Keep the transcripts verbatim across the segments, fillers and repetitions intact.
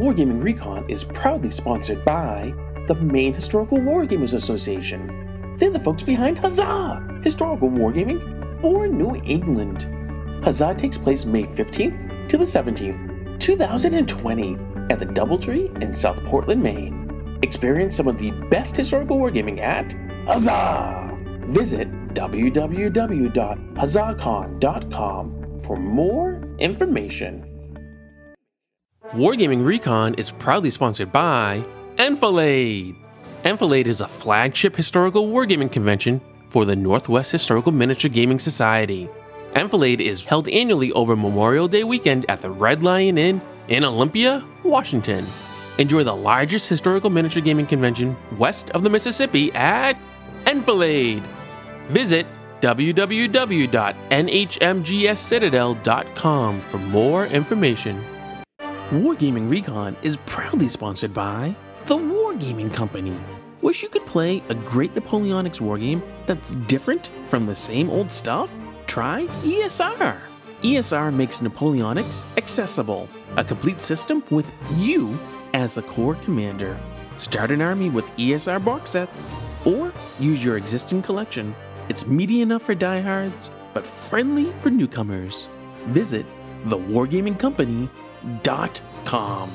Wargaming Recon is proudly sponsored by the Maine Historical Wargamers Association. They're the folks behind Huzzah! Historical Wargaming for New England. Huzzah takes place May fifteenth to the seventeenth, two thousand twenty at the Doubletree in South Portland, Maine. Experience some of the best historical wargaming at Huzzah! Visit w w w dot huzzah con dot com for more information. Wargaming Recon is proudly sponsored by Enfilade. Enfilade is a flagship historical wargaming convention for the Northwest Historical Miniature Gaming Society. Enfilade is held annually over Memorial Day weekend at the Red Lion Inn in Olympia, Washington. Enjoy the largest historical miniature gaming convention west of the Mississippi at Enfilade. Visit w w w dot n h m g s citadel dot com for more information. Wargaming Recon is proudly sponsored by the Wargaming Company. Wish you could play a great Napoleonics wargame that's different from the same old stuff? Try E S R. E S R makes Napoleonics accessible, a complete system with you as the core commander. Start an army with E S R box sets, or use your existing collection. It's meaty enough for diehards, but friendly for newcomers. Visit the wargaming company dot com.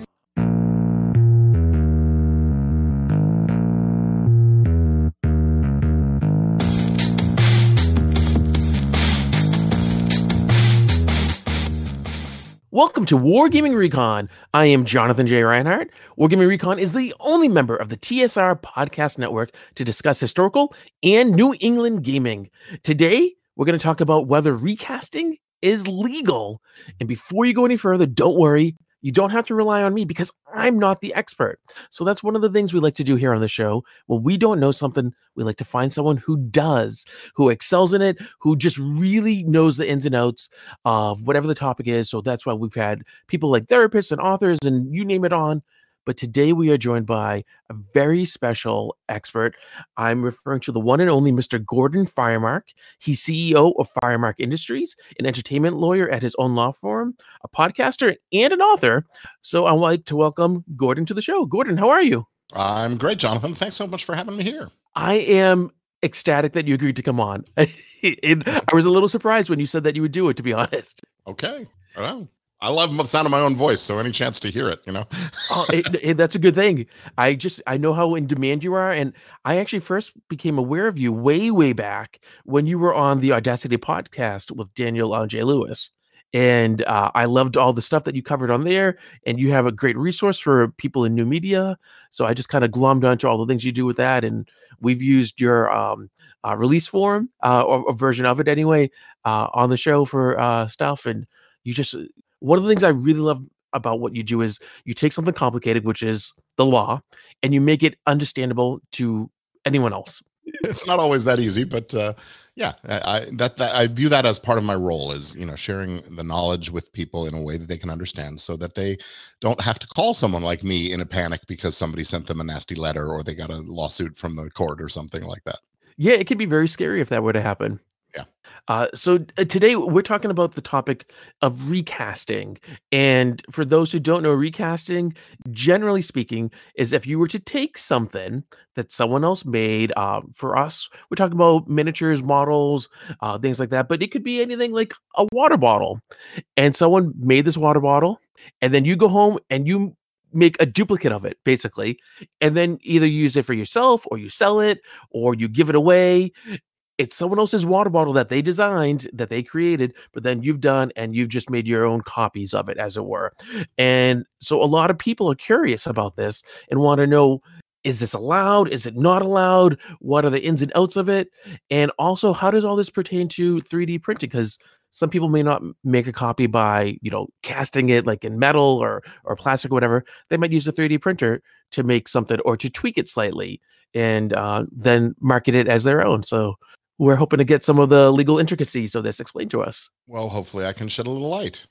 Welcome to Wargaming Recon. I am Jonathan J. Reinhardt. Wargaming Recon is the only member of the T S R Podcast Network to discuss historical and New England gaming. Today, we're going to talk about whether recasting is legal. And before you go any further, don't worry. You don't have to rely on me because I'm not the expert. So that's one of the things we like to do here on the show. When we don't know something, we like to find someone who does, who excels in it, who just really knows the ins and outs of whatever the topic is. So that's why we've had people like therapists and authors and you name it on. But today we are joined by a very special expert. I'm referring to the one and only Mister Gordon Firemark. He's C E O of Firemark Industries, an entertainment lawyer at his own law firm, a podcaster, and an author. So I'd like to welcome Gordon to the show. Gordon, how are you? I'm great, Jonathan. Thanks so much for having me here. I am ecstatic that you agreed to come on. It, I was a little surprised when you said that you would do it, to be honest. Okay. Well, I love the sound of my own voice, so any chance to hear it, you know. oh, it, it, that's a good thing. I just I know how in demand you are, and I actually first became aware of you way way back when you were on the Audacity podcast with Daniel uh, J. Lewis, and uh, I loved all the stuff that you covered on there. And you have a great resource for people in new media, so I just kind of glommed onto all the things you do with that, and we've used your um, uh, release form uh, or a version of it anyway uh, on the show for uh, stuff, and you just. One of the things I really love about what you do is you take something complicated, which is the law, and you make it understandable to anyone else. It's not always that easy, but uh, yeah, I that, that I view that as part of my role, is you know sharing the knowledge with people in a way that they can understand, so that they don't have to call someone like me in a panic because somebody sent them a nasty letter or they got a lawsuit from the court or something like that. Yeah, it can be very scary if that were to happen. Yeah. Uh, so uh, today we're talking about the topic of recasting. And for those who don't know, recasting, generally speaking, is if you were to take something that someone else made. Uh, for us, we're talking about miniatures, models, uh, things like that. But it could be anything like a water bottle. And someone made this water bottle, and then you go home and you make a duplicate of it, basically. And then either use it for yourself, or you sell it, or you give it away. It's someone else's water bottle that they designed, that they created, but then you've done, and you've just made your own copies of it, as it were. And so a lot of people are curious about this and want to know, is this allowed? Is it not allowed? What are the ins and outs of it? And also, how does all this pertain to three D printing? Because some people may not make a copy by, you know, casting it like in metal or or plastic or whatever. They might use a three D printer to make something or to tweak it slightly and uh, then market it as their own. So we're hoping to get some of the legal intricacies of this explained to us. Well, hopefully I can shed a little light.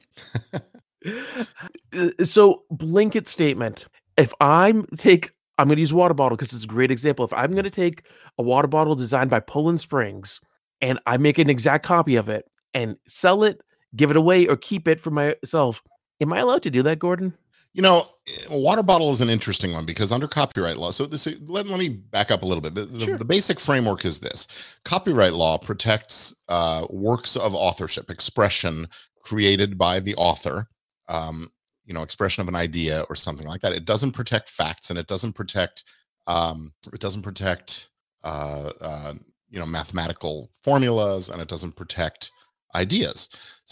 So, blanket statement. If I take, I'm going to use water bottle because it's a great example. If I'm going to take a water bottle designed by Poland Springs and I make an exact copy of it and sell it, give it away, or keep it for myself, am I allowed to do that, Gordon? You know, a water bottle is an interesting one because under copyright law, so this let, let me back up a little bit. The, the, Sure. the basic framework is this: copyright law protects uh, works of authorship, expression created by the author, um, you know, expression of an idea or something like that. It doesn't protect facts, and it doesn't protect um, it doesn't protect uh, uh, you know, mathematical formulas, and it doesn't protect ideas.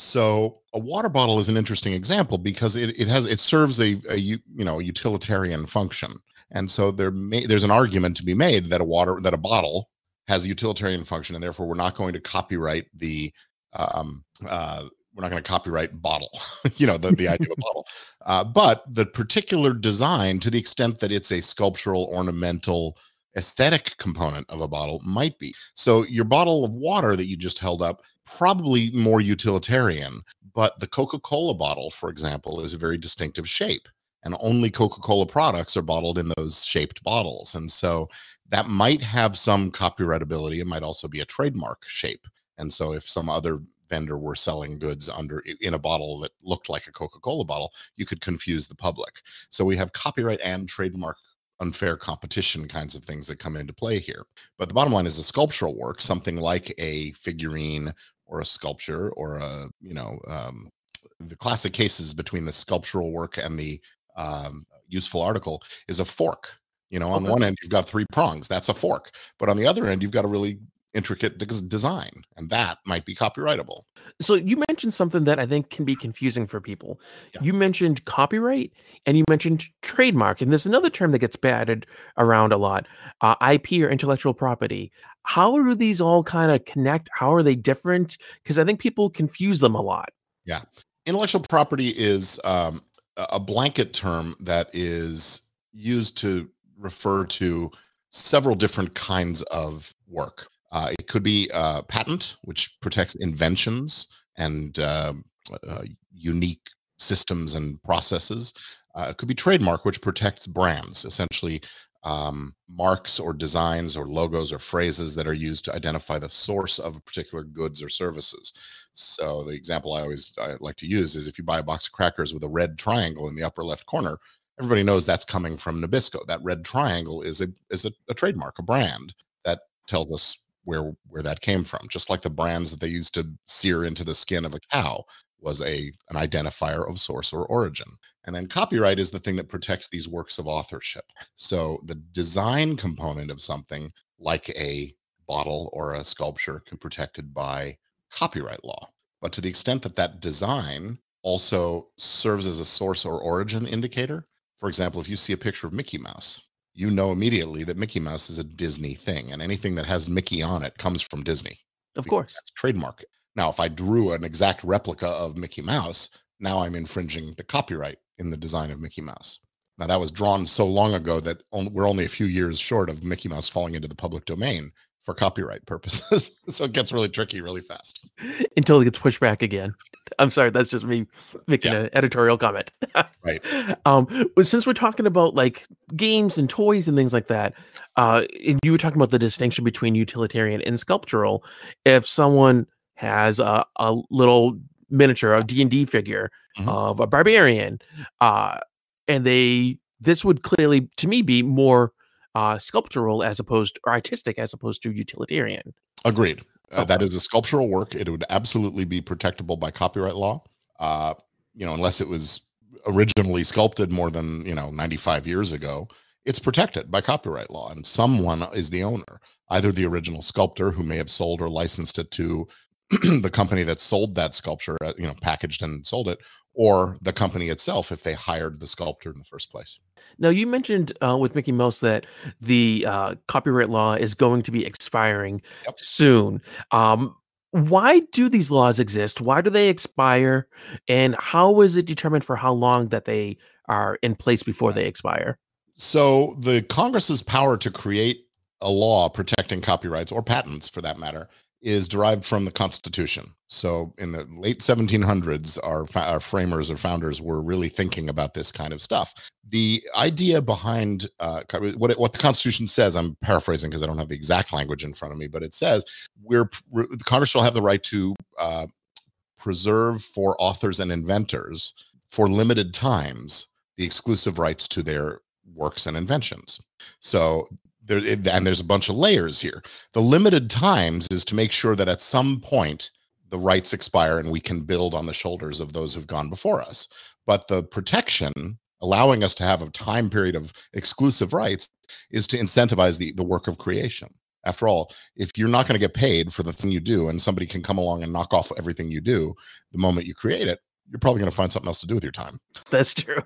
So a water bottle is an interesting example because it, it has it serves a, a u- you know, utilitarian function, and so there may, there's an argument to be made that a water that a bottle has a utilitarian function, and therefore we're not going to copyright the um, uh, we're not going to copyright bottle, you know, the, the idea of a bottle, uh, but the particular design, to the extent that it's a sculptural, ornamental, aesthetic component of a bottle, might be. So your bottle of water that you just held up, probably more utilitarian, but the Coca-Cola bottle, for example, is a very distinctive shape, and only Coca-Cola products are bottled in those shaped bottles. And so that might have some copyrightability. It might also be a trademark shape. And so if some other vendor were selling goods under in a bottle that looked like a Coca-Cola bottle, you could confuse the public. So we have copyright and trademark unfair competition kinds of things that come into play here. But the bottom line is a sculptural work, something like a figurine or a sculpture or a, you know, um, the classic cases between the sculptural work and the um, useful article is a fork. You know, on Okay. one end, you've got three prongs. That's a fork. But on the other end, you've got a really intricate des- design, and that might be copyrightable. So you mentioned something that I think can be confusing for people. Yeah. You mentioned copyright and you mentioned trademark, and there's another term that gets batted around a lot, uh, I P or intellectual property. How do these all kind of connect? How are they different? Because I think people confuse them a lot. Yeah. Intellectual property is um, a a blanket term that is used to refer to several different kinds of work. Uh, it could be uh, patent, which protects inventions and um uh, unique systems and processes. Uh, it could be trademark, which protects brands, essentially um, marks or designs or logos or phrases that are used to identify the source of particular goods or services. So the example I always I like to use is if you buy a box of crackers with a red triangle in the upper left corner, everybody knows that's coming from Nabisco. That red triangle is a is a, a trademark, a brand that tells us where where that came from. Just like the brands that they used to sear into the skin of a cow was a an identifier of source or origin. And then copyright is the thing that protects these works of authorship. So the design component of something like a bottle or a sculpture can be protected by copyright law. But to the extent that that design also serves as a source or origin indicator, for example, if you see a picture of Mickey Mouse, you know immediately that Mickey Mouse is a Disney thing, and anything that has Mickey on it comes from Disney. Of Because course. that's trademark. Now, if I drew an exact replica of Mickey Mouse, now I'm infringing the copyright in the design of Mickey Mouse. Now, that was drawn so long ago that on- we're only a few years short of Mickey Mouse falling into the public domain for copyright purposes. So it gets really tricky really fast. Until it gets pushed back again. I'm sorry, that's just me making Yeah. an editorial comment. Right. Um, but since we're talking about like games and toys and things like that, uh, and you were talking about the distinction between utilitarian and sculptural. If someone has a, a little miniature, a D and D figure Mhm. of a barbarian, uh, and they this would clearly to me be more uh, sculptural as opposed or artistic as opposed to utilitarian. Agreed. Uh, that Okay. is a sculptural work. It would absolutely be protectable by copyright law. Uh, you know, unless it was originally sculpted more than, you know, ninety-five years ago, it's protected by copyright law, and someone is the owner, either the original sculptor who may have sold or licensed it to the company that sold that sculpture, uh, you know, packaged and sold it, or the company itself if they hired the sculptor in the first place. Now, you mentioned uh, with Mickey Mouse that the uh, copyright law is going to be expiring Yep. soon. Um, why do these laws exist? Why do they expire? And how is it determined for how long that they are in place before they expire? So the Congress's power to create a law protecting copyrights or patents for that matter is derived from the Constitution. So in the late seventeen hundreds, our, fa- our framers or founders were really thinking about this kind of stuff. The idea behind uh, co- what, it, what the Constitution says, I'm paraphrasing because I don't have the exact language in front of me, but it says we're, we're the Congress shall have the right to uh, preserve for authors and inventors for limited times the exclusive rights to their works and inventions. So there, and there's a bunch of layers here. The limited times is to make sure that at some point the rights expire and we can build on the shoulders of those who've gone before us. But the protection, allowing us to have a time period of exclusive rights, is to incentivize the, the work of creation. After all, if you're not going to get paid for the thing you do and somebody can come along and knock off everything you do the moment you create it, you're probably going to find something else to do with your time. That's true.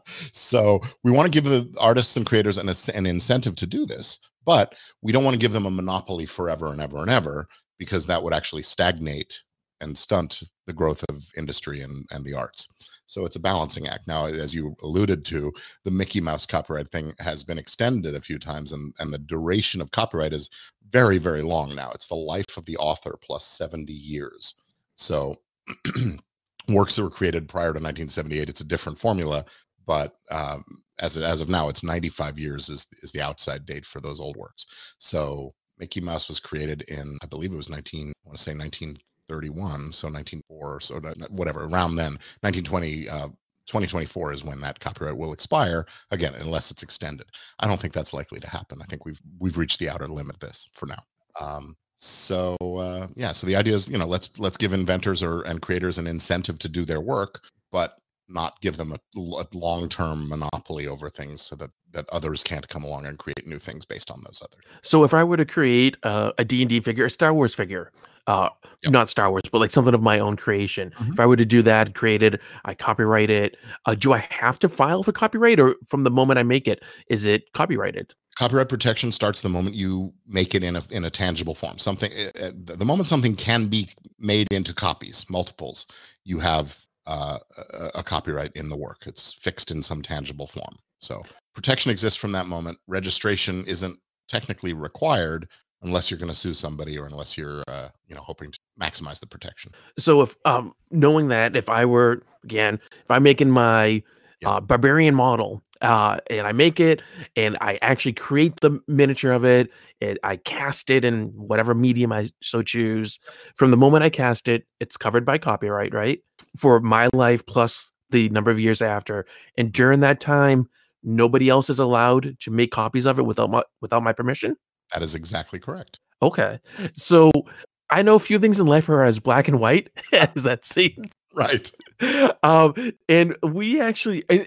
So we want to give the artists and creators an, an incentive to do this, but we don't want to give them a monopoly forever and ever and ever, because that would actually stagnate and stunt the growth of industry and, and the arts. So it's a balancing act. Now, as you alluded to, the Mickey Mouse copyright thing has been extended a few times, and, and the duration of copyright is very, very long now. It's the life of the author plus seventy years. So works that were created prior to nineteen seventy-eight, it's a different formula, but um, as, as of now, it's ninety-five years is, is the outside date for those old works. So Mickey Mouse was created in, I believe it was nineteen, I want to say nineteen thirty-one, so nineteen oh four, so whatever, around then, nineteen twenty, uh, twenty twenty-four is when that copyright will expire, again, unless it's extended. I don't think that's likely to happen. I think we've we've reached the outer limit of this for now. Um, so uh, yeah, so the idea is, you know, let's let's give inventors or and creators an incentive to do their work, but not give them a, a long-term monopoly over things, so that that others can't come along and create new things based on those others. So if I were to create uh, a D and D figure, a Star Wars figure, uh, yep. not Star Wars, but like something of my own creation, mm-hmm. if I were to do that, create it, I copyright it, uh, do I have to file for copyright, or from the moment I make it, is it copyrighted? Copyright protection starts the moment you make it in a in a tangible form. Something, uh, the moment something can be made into copies, multiples, you have uh, a, a copyright in the work. It's fixed in some tangible form. So protection exists from that moment. Registration isn't technically required unless you're going to sue somebody, or unless you're, uh, you know, hoping to maximize the protection. So if um, knowing that, if I were, again, if I'm making my yeah. uh, barbarian model, uh, and I make it, and I actually create the miniature of it, and I cast it in whatever medium I so choose, from the moment I cast it, it's covered by copyright, right? For my life plus the number of years after. And during that time, nobody else is allowed to make copies of it without my without my permission? That is exactly correct. Okay. So I know a few things in life are as black and white as that seems. Right. Um, and we actually, and,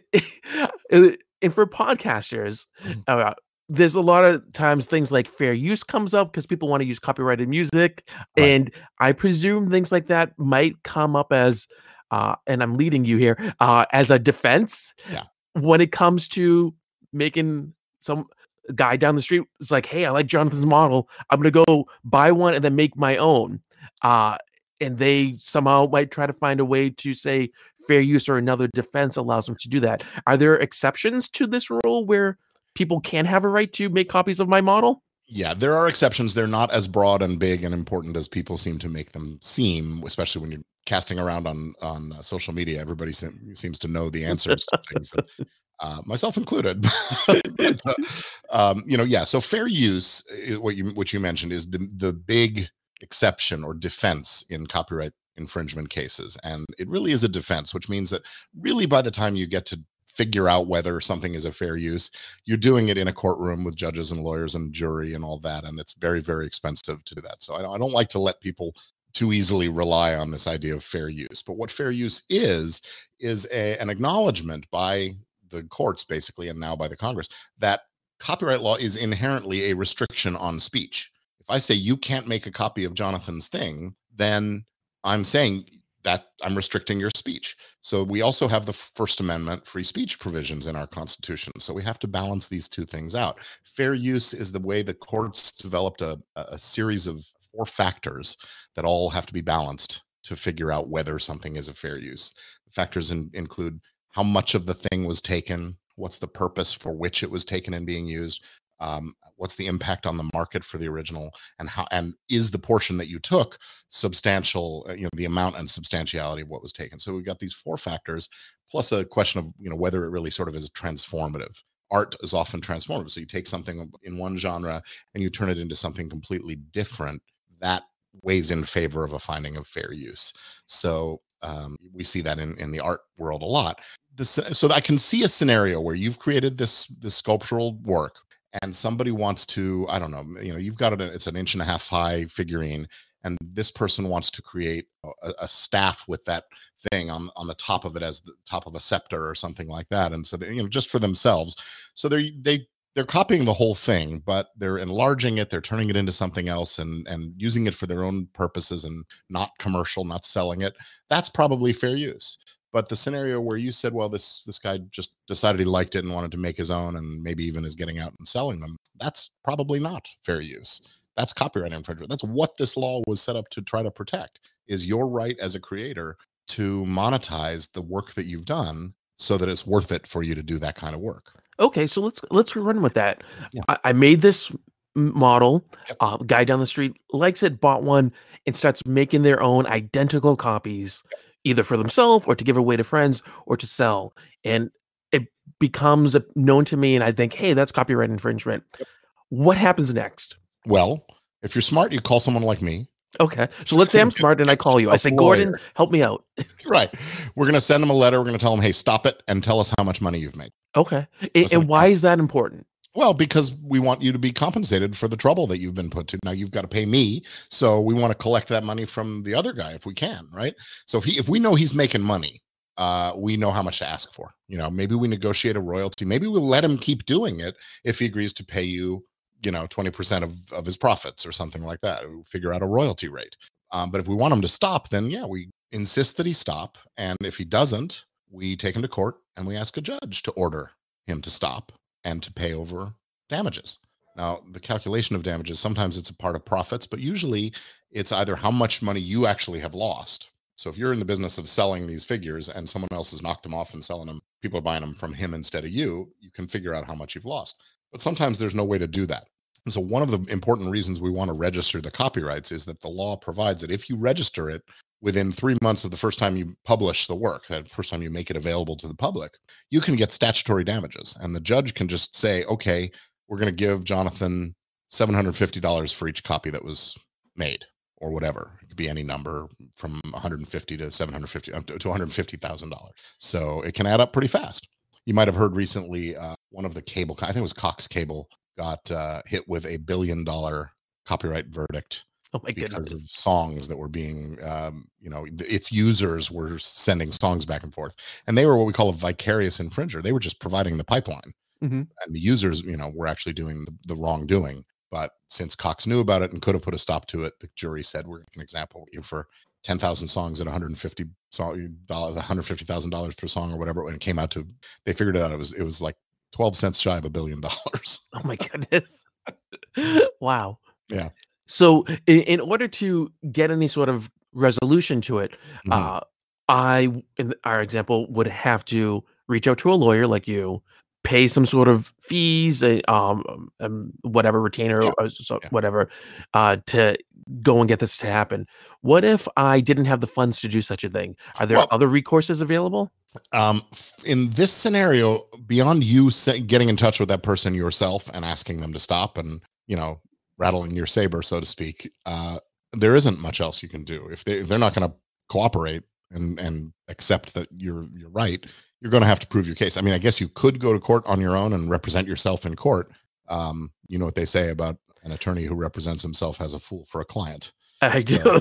and for podcasters, mm-hmm. uh, there's a lot of times things like fair use comes up because people want to use copyrighted music. Right. And I presume things like that might come up as, uh, and I'm leading you here, uh, as a defense. Yeah. When it comes to making some guy down the street, it's like, hey, I like Jonathan's model, I'm going to go buy one and then make my own. Uh, and they somehow might try to find a way to say fair use, or another defense allows them to do that. Are there exceptions to this rule where people can have a right to make copies of my model? Yeah, there are exceptions. They're not as broad and big and important as people seem to make them seem, especially when you're casting around on on uh, social media. Everybody se- seems to know the answers to things, and, uh, myself included. But, uh, um, you know, yeah. So fair use, what you what you mentioned, is the the big exception or defense in copyright infringement cases, and it really is a defense, which means that really by the time you get to figure out whether something is a fair use, you're doing it in a courtroom with judges and lawyers and jury and all that, and it's very, very expensive to do that. So I don't, I don't like to let people too easily rely on this idea of fair use. But what fair use is, is a, an acknowledgement by the courts, basically, and now by the Congress, that copyright law is inherently a restriction on speech. If I say you can't make a copy of Jonathan's thing, then I'm saying that I'm restricting your speech. So we also have the First Amendment free speech provisions in our Constitution. So we have to balance these two things out. Fair use is the way the courts developed a, a series of four factors that all have to be balanced to figure out whether something is a fair use. The factors in, include how much of the thing was taken, what's the purpose for which it was taken and being used, um, what's the impact on the market for the original, and how, and is the portion that you took substantial, you know, the amount and substantiality of what was taken. So we've got these four factors, plus a question of, you know, whether it really sort of is transformative. Art is often transformative. So you take something in one genre and you turn it into something completely different. That weighs in favor of a finding of fair use. So um, we see that in, in the art world a lot. this, so I can see a scenario where you've created this this sculptural work, and somebody wants to, I don't know, you know, you've got it, it's an inch and a half high figurine, and this person wants to create a, a staff with that thing on on the top of it as the top of a scepter or something like that, and so they, you know, just for themselves. So they're they they're copying the whole thing, but they're enlarging it, they're turning it into something else, and and using it for their own purposes and not commercial, not selling it. That's probably fair use. But the scenario where you said, well, this this guy just decided he liked it and wanted to make his own, and maybe even is getting out and selling them, that's probably not fair use. That's copyright infringement. That's what this law was set up to try to protect, is your right as a creator to monetize the work that you've done so that it's worth it for you to do that kind of work. Okay, so let's let's run with that. Yeah. I, I made this m- model. Yep. Uh, guy down the street likes it, bought one, and starts making their own identical copies, either for themselves or to give away to friends or to sell. And it becomes a, known to me, and I think, hey, that's copyright infringement. Yep. What happens next? Well, if you're smart, you call someone like me. Okay, so let's say I'm smart and I call you. I say, Gordon, help me out. Right. We're going to send them a letter. We're going to tell them, hey, stop it and tell us how much money you've made. Okay. And, and why is that important? Well, because we want you to be compensated for the trouble that you've been put to. Now you've got to pay me, so we want to collect that money from the other guy if we can, right? So if he, if we know he's making money, uh, we know how much to ask for. You know, maybe we negotiate a royalty. Maybe we'll let him keep doing it if he agrees to pay you, you know, twenty percent of, of his profits or something like that. We'll figure out a royalty rate. Um, but if we want him to stop, then yeah, we insist that he stop. And if he doesn't, we take him to court and we ask a judge to order him to stop and to pay over damages. Now, the calculation of damages, sometimes it's a part of profits, but usually it's either how much money you actually have lost. So if you're in the business of selling these figures and someone else has knocked them off and selling them, people are buying them from him instead of you, you can figure out how much you've lost. But sometimes there's no way to do that. And so one of the important reasons we want to register the copyrights is that the law provides that if you register it within three months of the first time you publish the work, that first time you make it available to the public, you can get statutory damages. And the judge can just say, okay, we're going to give Jonathan seven hundred fifty dollars for each copy that was made, or whatever. It could be any number from one hundred fifty to seven hundred fifty to one hundred fifty thousand dollars. So it can add up pretty fast. You might have heard recently uh, one of the cable, I think it was Cox Cable, got uh, hit with a billion dollar copyright verdict. Oh my because goodness. of songs that were being, um, you know, its users were sending songs back and forth, and they were what we call a vicarious infringer. They were just providing the pipeline, mm-hmm. and the users, you know, were actually doing the, the wrongdoing. But since Cox knew about it and could have put a stop to it, the jury said, "We're an example for ten thousand songs at one hundred fifty dollars, one hundred fifty thousand dollars per song, or whatever." When it came out to, they figured it out. It was it was like twelve cents shy of a billion dollars. Oh my goodness! Wow. Yeah. So in, in order to get any sort of resolution to it, Mhm. uh, I, in our example, would have to reach out to a lawyer like you, pay some sort of fees, uh, um, um, whatever retainer, Yeah. or so, Yeah. whatever, uh, to go and get this to happen. What if I didn't have the funds to do such a thing? Are there Well- other recourses available? Um, f- in this scenario, beyond you sa- getting in touch with that person yourself and asking them to stop and, you know, rattling your saber, so to speak, uh, there isn't much else you can do. If, they, if they're not going to cooperate and, and accept that you're, you're right, you're going to have to prove your case. I mean, I guess you could go to court on your own and represent yourself in court. Um, you know what they say about an attorney who represents himself as a fool for a client. I So-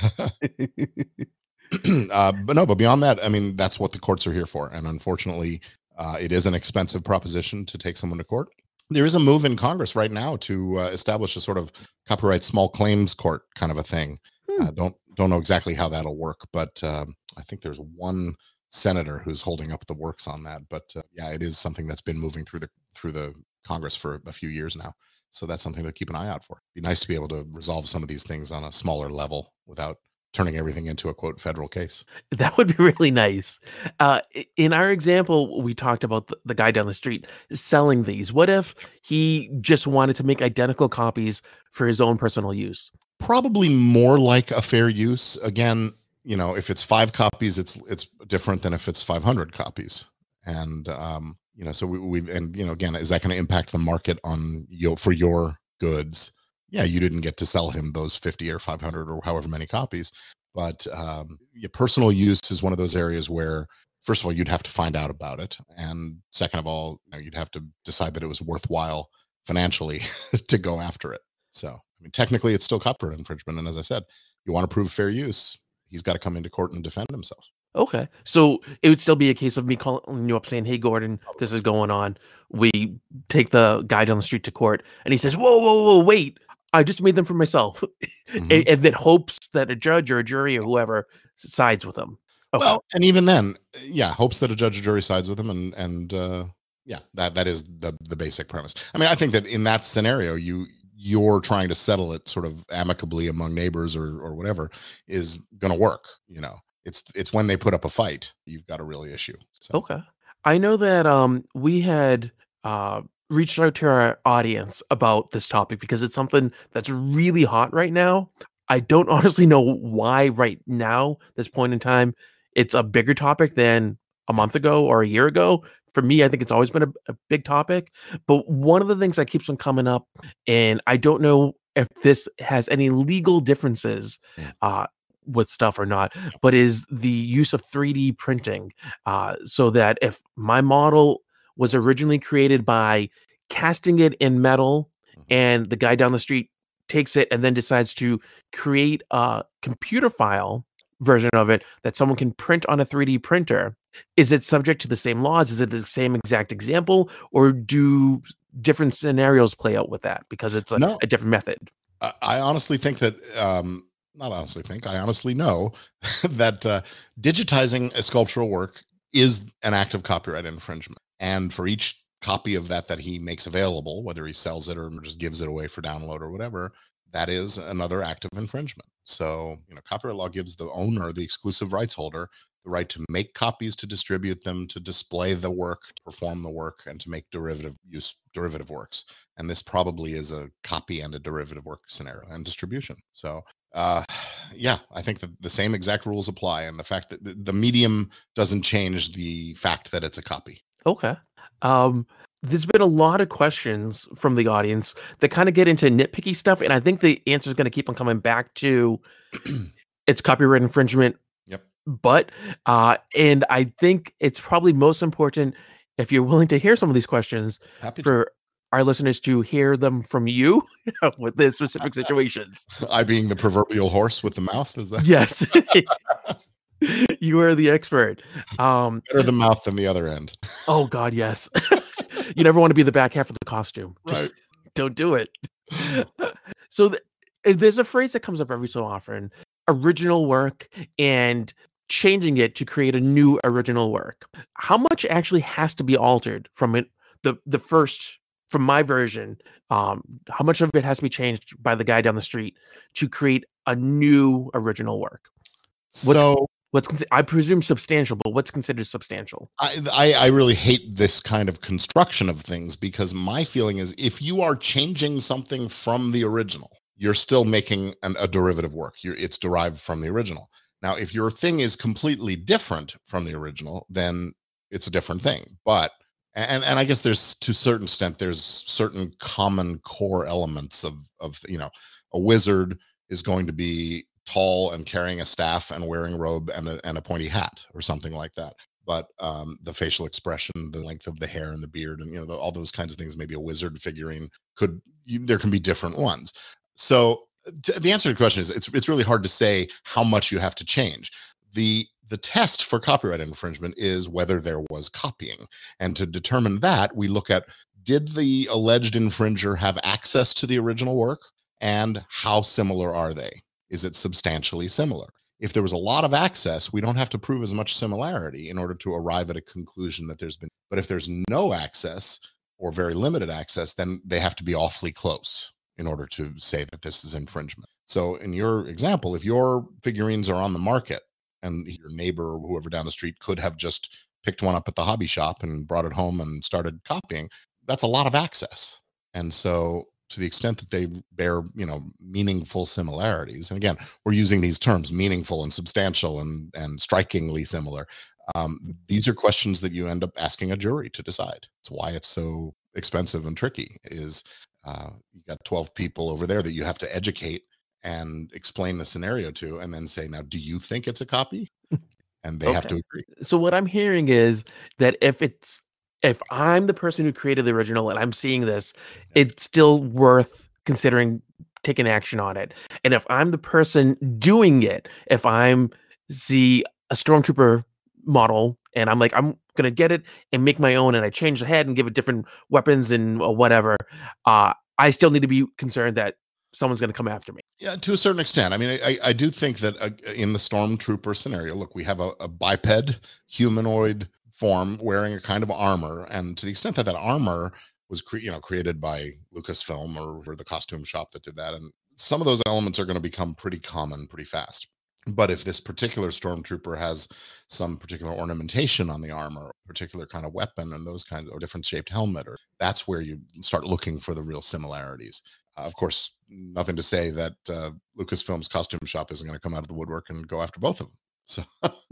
do. uh, but no, but beyond that, I mean, that's what the courts are here for. And unfortunately, uh, it is an expensive proposition to take someone to court. There is a move in Congress right now to uh, establish a sort of copyright small claims court kind of a thing. Hmm. Uh, don't don't know exactly how that'll work, but um, I think there's one senator who's holding up the works on that. But uh, yeah, it is something that's been moving through the through the Congress for a few years now. So that's something to keep an eye out for. Be nice to be able to resolve some of these things on a smaller level without turning everything into a quote federal case. That would be really nice. Uh, i- in our example, we talked about the, the guy down the street selling these. What if he just wanted to make identical copies for his own personal use? Probably more like a fair use. Again, you know, if it's five copies, it's it's different than if it's five hundred copies. And um, you know, so we, we and you know, again, is that going to impact the market on you for your goods? Yeah, you didn't get to sell him those fifty or five hundred or however many copies, but um, your personal use is one of those areas where first of all, you'd have to find out about it. And second of all, you know, you'd have to decide that it was worthwhile financially to go after it. So, I mean, technically, it's still copyright infringement. And as I said, you want to prove fair use, he's got to come into court and defend himself. Okay. So it would still be a case of me calling you up saying, "Hey, Gordon, this is going on." We take the guy down the street to court, and he says, "Whoa, whoa, whoa, wait. I just made them for myself." Mhm. and, and then hopes that a judge or a jury or whoever sides with him. Okay. Well, and even then, yeah, hopes that a judge or jury sides with him, and and uh, yeah, that that is the the basic premise. I mean, I think that in that scenario, you you're trying to settle it sort of amicably among neighbors or or whatever is going to work. You know, it's it's when they put up a fight, you've got a really issue. So Okay. I know that um we had uh reached out to our audience about this topic because it's something that's really hot right now. I don't honestly know why right now, this point in time, it's a bigger topic than a month ago or a year ago. For me, I think it's always been a, a big topic. But one of the things that keeps on coming up, and I don't know if this has any legal differences Mm. uh with stuff or not, but is the use of three D printing. Uh, so that if my model was originally created by casting it in metal Mhm. and the guy down the street takes it and then decides to create a computer file version of it that someone can print on a three D printer, is it subject to the same laws? Is it the same exact example, or do different scenarios play out with that because it's a, No, a different method? I, I honestly think that um, not honestly think I honestly know that uh, digitizing a sculptural work is an act of copyright infringement, and for each copy of that that he makes available, whether he sells it or just gives it away for download or whatever, that is another act of infringement. So, you know, copyright law gives the owner, the exclusive rights holder, the right to make copies, to distribute them, to display the work, to perform the work, and to make derivative use derivative works. And this probably is a copy and a derivative work scenario and distribution. So, uh, yeah, I think that the same exact rules apply, and the fact that the, the medium doesn't change the fact that it's a copy. Okay. Um, there's been a lot of questions from the audience that kind of get into nitpicky stuff, and I think the answer is going to keep on coming back to it's copyright infringement. Yep. But uh, and I think it's probably most important, if you're willing to hear some of these questions, Happy to. for our listeners to hear them from you with the specific situations. I being the proverbial horse with the mouth, is that Yes. You are the expert. Um, better the mouth than the other end? oh God, yes. You never want to be the back half of the costume. Just Right. don't do it. So th- uh, there's a phrase that comes up every so often: original work and changing it to create a new original work. How much actually has to be altered from it, the the first from my version? Um, how much of it has to be changed by the guy down the street to create a new original work? What's So what's consi- I presume substantial, but what's considered substantial? I, I I really hate this kind of construction of things, because my feeling is if you are changing something from the original, you're still making an, a derivative work. You're, it's derived from the original. Now, if your thing is completely different from the original, then it's a different thing. But and and I guess there's, to a certain extent, there's certain common core elements of of you know a wizard is going to be tall and carrying a staff and wearing a robe and a, and a pointy hat or something like that. But um, the facial expression, the length of the hair and the beard, and you know the, all those kinds of things, maybe a wizard figurine could you, there can be different ones. So t- the answer to the question is it's it's really hard to say how much you have to change. The the test for copyright infringement is whether there was copying, and to determine that, we look at, did the alleged infringer have access to the original work, and how similar are they? Is it substantially similar? If there was a lot of access, we don't have to prove as much similarity in order to arrive at a conclusion that there's been. But if there's no access or very limited access, then they have to be awfully close in order to say that this is infringement. So in your example, if your figurines are on the market and your neighbor or whoever down the street could have just picked one up at the hobby shop and brought it home and started copying, that's a lot of access. And so to the extent that they bear, you know, meaningful similarities, and again, we're using these terms, meaningful and substantial and, and strikingly similar. Um, these are questions that you end up asking a jury to decide. It's why it's so expensive and tricky, is uh, you got twelve people over there that you have to educate and explain the scenario to, and then say, now, do you think it's a copy? and they have Okay. to agree. So what I'm hearing is that if it's if I'm the person who created the original and I'm seeing this, it's still worth considering taking action on it. And if I'm the person doing it, if I'm see a stormtrooper model and I'm like, I'm gonna get it and make my own, and I change the head and give it different weapons and uh, whatever, uh, I still need to be concerned that someone's gonna come after me. Yeah, to a certain extent. I mean, I, I do think that uh, in the stormtrooper scenario, look, we have a, a biped humanoid form wearing a kind of armor, and to the extent that that armor was cre- you know created by Lucasfilm or, or the costume shop that did that, and some of those elements are going to become pretty common pretty fast. But if this particular stormtrooper has some particular ornamentation on the armor, particular kind of weapon, and those kinds, or different shaped helmet, or that's where you start looking for the real similarities. Uh, of course, nothing to say that uh, Lucasfilm's costume shop isn't going to come out of the woodwork and go after both of them. So,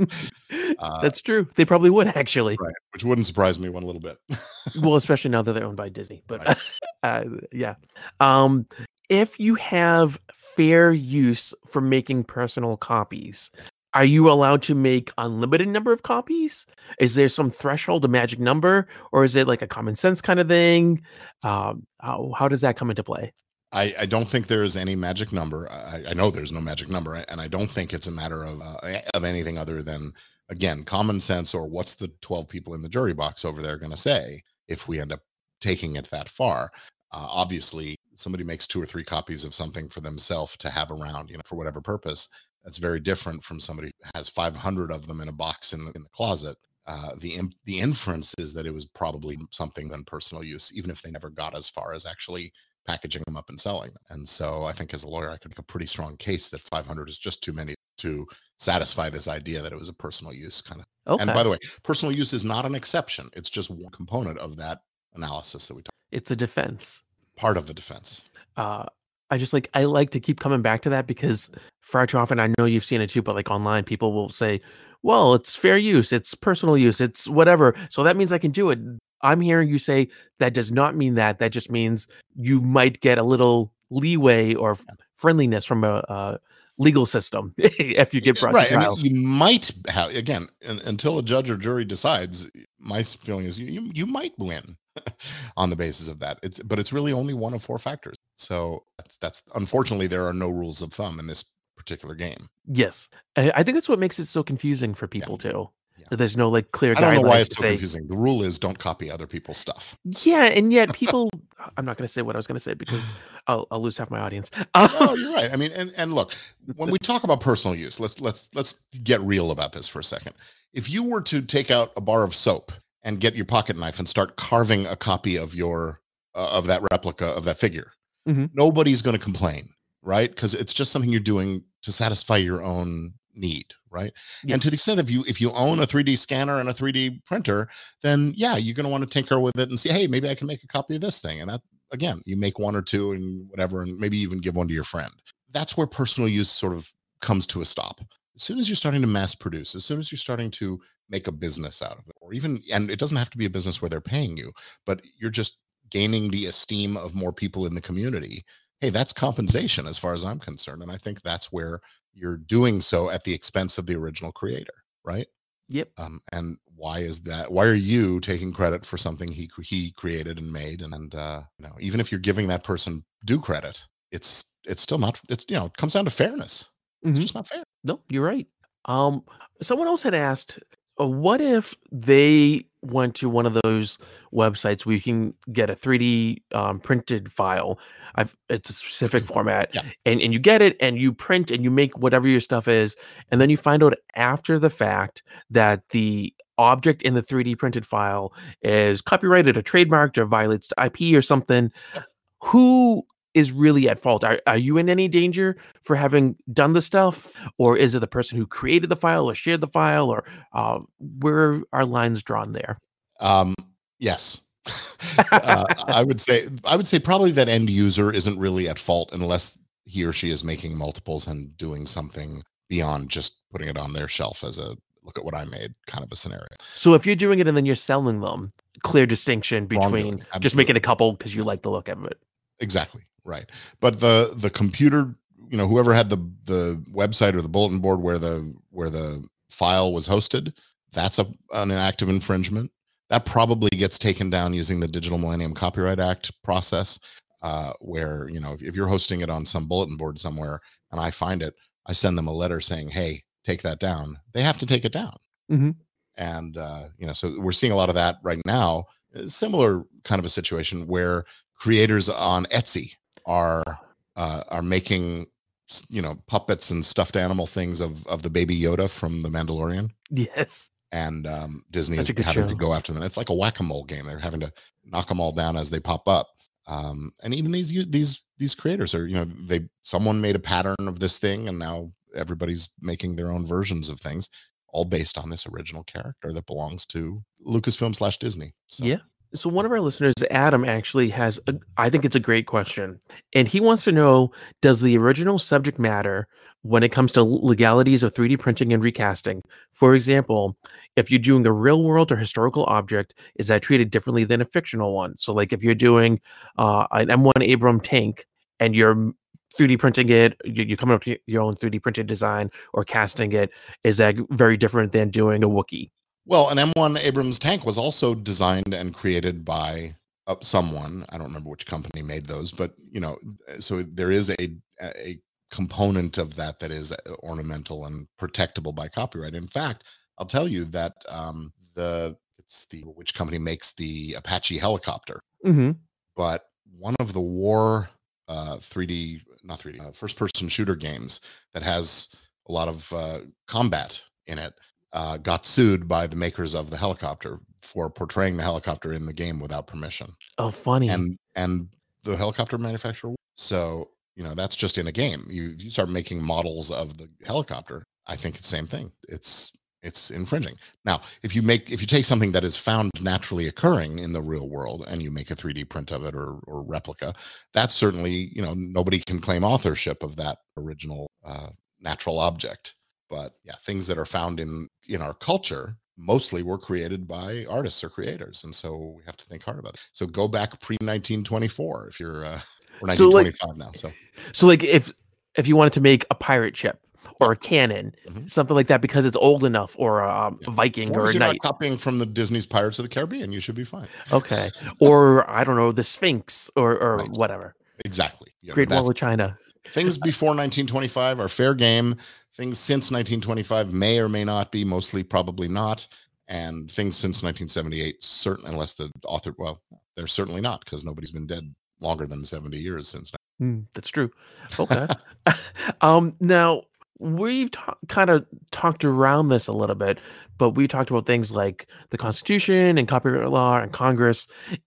uh, That's true. They probably would actually. right, which wouldn't surprise me one little bit. Well, especially now that they're owned by Disney. But Right. uh, yeah. Um, if you have fair use for making personal copies, are you allowed to make unlimited number of copies? Is there some threshold, a magic number, or is it like a common sense kind of thing? Um, how, how does that come into play? I, I don't think there is any magic number. I, I know there's no magic number, and I don't think it's a matter of uh, of anything other than, again, common sense, or what's the twelve people in the jury box over there going to say if we end up taking it that far. Uh, obviously, somebody makes two or three copies of something for themselves to have around, you know, for whatever purpose. That's very different from somebody who has five hundred of them in a box in the, in the closet. Uh, the im- the inference is that it was probably something than personal use, even if they never got as far as actually packaging them up and selling them. And so I think as a lawyer, I could make a pretty strong case that five hundred is just too many to satisfy this idea that it was a personal use kind of. Okay. And by the way, personal use is not an exception. It's just one component of that analysis that we talk. It's a defense. Part of the defense. Uh, I just like I like to keep coming back to that because far too often, I know you've seen it too, but like online, people will say, "Well, it's fair use, it's personal use, it's whatever." So that means I can do it. I'm hearing you say that does not mean that. That just means you might get a little leeway or f- friendliness from a, a legal system if you get brought Right. to I trial. mean, you might have, again, un- until a judge or jury decides, my s- feeling is you, you, you might win on the basis of that. It's, but it's really only one of four factors. So that's, that's unfortunately, there are no rules of thumb in this particular game. Yes, I, I think that's what makes it so confusing for people too. Yeah. That there's no like clear I don't know why guidelines it's to so say. confusing. The rule is don't copy other people's stuff. Yeah, and yet people. I'm not going to say what I was going to say because I'll, I'll lose half my audience. No, you're right. I mean, and, and look, when we talk about personal use, let's let's let's get real about this for a second. If you were to take out a bar of soap and get your pocket knife and start carving a copy of your uh, of that replica of that figure, Mhm. nobody's going to complain, right? Because it's just something you're doing to satisfy your own need, right? Yeah. And to the extent if you if you own a three D scanner and a three D printer, then yeah, you're going to want to tinker with it and see, hey, maybe I can make a copy of this thing. And that, again, you make one or two and whatever, and maybe even give one to your friend. That's where personal use sort of comes to a stop. As soon as you're starting to mass produce, as soon as you're starting to make a business out of it, or even, and it doesn't have to be a business where they're paying you, but you're just gaining the esteem of more people in the community. Hey, that's compensation as far as I'm concerned. And I think that's where you're doing so at the expense of the original creator, right? Yep. Um, and why is that? Why are you taking credit for something he he created and made? And, and uh, you know, even if you're giving that person due credit, it's it's still not. It's you know, it comes down to fairness. It's Mhm. just not fair. No, you're right. Um, someone else had asked, uh, what if they went to one of those websites where you can get a three D um, printed file? I've, it's a specific format, Yeah. and, and you get it, and you print, and you make whatever your stuff is, and then you find out after the fact that the object in the three D printed file is copyrighted or trademarked or violates the I P or something. Who is really at fault? Are, are you in any danger for having done the stuff, or is it the person who created the file or shared the file, or uh, where are lines drawn there? Um, yes. uh, I would say I would say probably that end user isn't really at fault unless he or she is making multiples and doing something beyond just putting it on their shelf as a look at what I made kind of a scenario. So if you're doing it and then you're selling them, clear distinction between Wrongdoing, just absolutely. making a couple because you like the look of it. Exactly. Right. But the the computer, you know, whoever had the the website or the bulletin board where the where the file was hosted, that's a, an active infringement. That probably gets taken down using the Digital Millennium Copyright Act process, uh, where, you know, if, if you're hosting it on some bulletin board somewhere and I find it, I send them a letter saying, hey, take that down. They have to take it down. Mm-hmm. And, uh, you know, so we're seeing a lot of that right now. Similar kind of a situation where creators on Etsy are uh, are making, you know, puppets and stuffed animal things of of the Baby Yoda from The Mandalorian. Yes. And um, Disney Such is a good having show. to go after them. It's like a whack-a-mole game. They're having to knock them all down as they pop up. Um, and even these these these creators are, you know, they someone made a pattern of this thing, and now everybody's making their own versions of things, all based on this original character that belongs to Lucasfilm slash Disney. So. Yeah. So one of our listeners, Adam, actually has, a, I think it's a great question. And he wants to know, does the original subject matter when it comes to legalities of three D printing and recasting? For example, if you're doing a real world or historical object, is that treated differently than a fictional one? So like if you're doing uh, an M one Abram tank and you're three D printing it, you're coming up with your own three D printed design or casting it, is that very different than doing a Wookiee? Well, an M one Abrams tank was also designed and created by uh, someone. I don't remember which company made those, but, you know, so there is a a component of that that is ornamental and protectable by copyright. In fact, I'll tell you that um, the it's the which company makes the Apache helicopter, Mm-hmm. but one of the war uh, three D, not three D, uh, first-person shooter games that has a lot of uh, combat in it. Uh, got sued by the makers of the helicopter for portraying the helicopter in the game without permission. Oh, funny. And and the helicopter manufacturer. So, you know, that's just in a game. You you start making models of the helicopter. I think it's the same thing. It's it's infringing. Now, if you make if you take something that is found naturally occurring in the real world and you make a three D print of it or or replica, that's certainly, you know, nobody can claim authorship of that original uh, natural object. But yeah, things that are found in in our culture mostly were created by artists or creators, and so we have to think hard about it. So go back pre nineteen twenty-four if you're uh, or nineteen twenty-five so like, now. So so like if if you wanted to make a pirate ship or a cannon, mm-hmm. something like that, because it's old enough, or a, um, yeah. a Viking or a you're knight. Not copying from the Disney's Pirates of the Caribbean, you should be fine. Okay, or I don't know, the Sphinx or or right. whatever. Exactly. You Great know, Wall of China. Things before nineteen twenty-five are fair game. Things since nineteen twenty-five may or may not be, mostly probably not. And things since nineteen seventy-eight, certainly, unless the author, well, they're certainly not, because nobody's been dead longer than seventy years since. Mm, that's true. Okay. um, now, we've ta- kind of talked around this a little bit, but we talked about things like the Constitution and copyright law and Congress.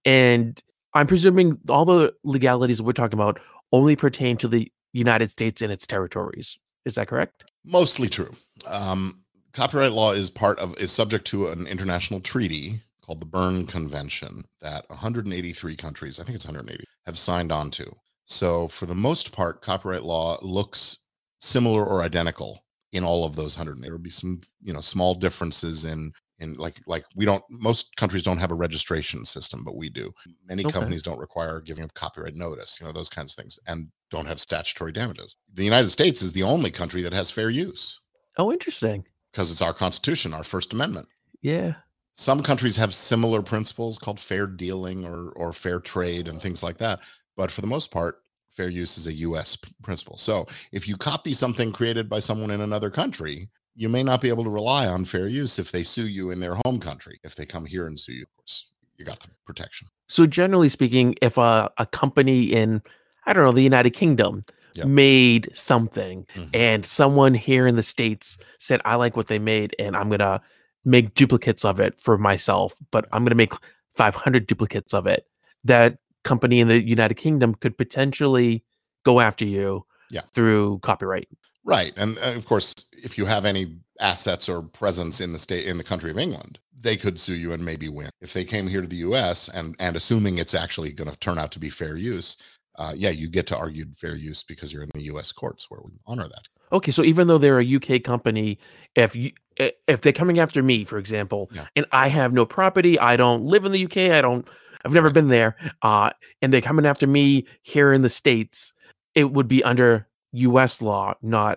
And I'm presuming all the legalities we're talking about only pertain to the United States and its territories. Is that correct? Mostly true. Um, copyright law is part of is subject to an international treaty called the Berne Convention that one hundred eighty-three countries, I think it's one hundred eighty, have signed on to. So for the most part, copyright law looks similar or identical in all of those one hundred. There will be some, you know, small differences in in like like we don't most countries don't have a registration system, but we do. Many okay. companies don't require giving a copyright notice, you know, those kinds of things, and don't have statutory damages. The United States is the only country that has fair use. Oh, interesting. Because it's our Constitution, our First Amendment. Yeah. Some countries have similar principles called fair dealing or or fair trade and things like that. But for the most part, fair use is a U S principle. So if you copy something created by someone in another country, you may not be able to rely on fair use if they sue you in their home country. If they come here and sue you, of course, you got the protection. So generally speaking, if a, a company in, I don't know, the United Kingdom yep. made something mm-hmm. and someone here in the States said, I like what they made and I'm going to make duplicates of it for myself, but I'm going to make five hundred duplicates of it, that company in the United Kingdom could potentially go after you yeah. through copyright. Right. And uh, of course, if you have any assets or presence in the state, in the country of England, they could sue you and maybe win. If they came here to the U S and, and assuming it's actually going to turn out to be fair use, uh, yeah, you get to argue fair use because you're in the U S courts where we honor that. Okay. So even though they're a U K company, if you, if they're coming after me, for example, yeah. and I have no property, I don't live in the U K, I don't, I've never been there, uh, and they're coming after me here in the States, it would be under U S law, not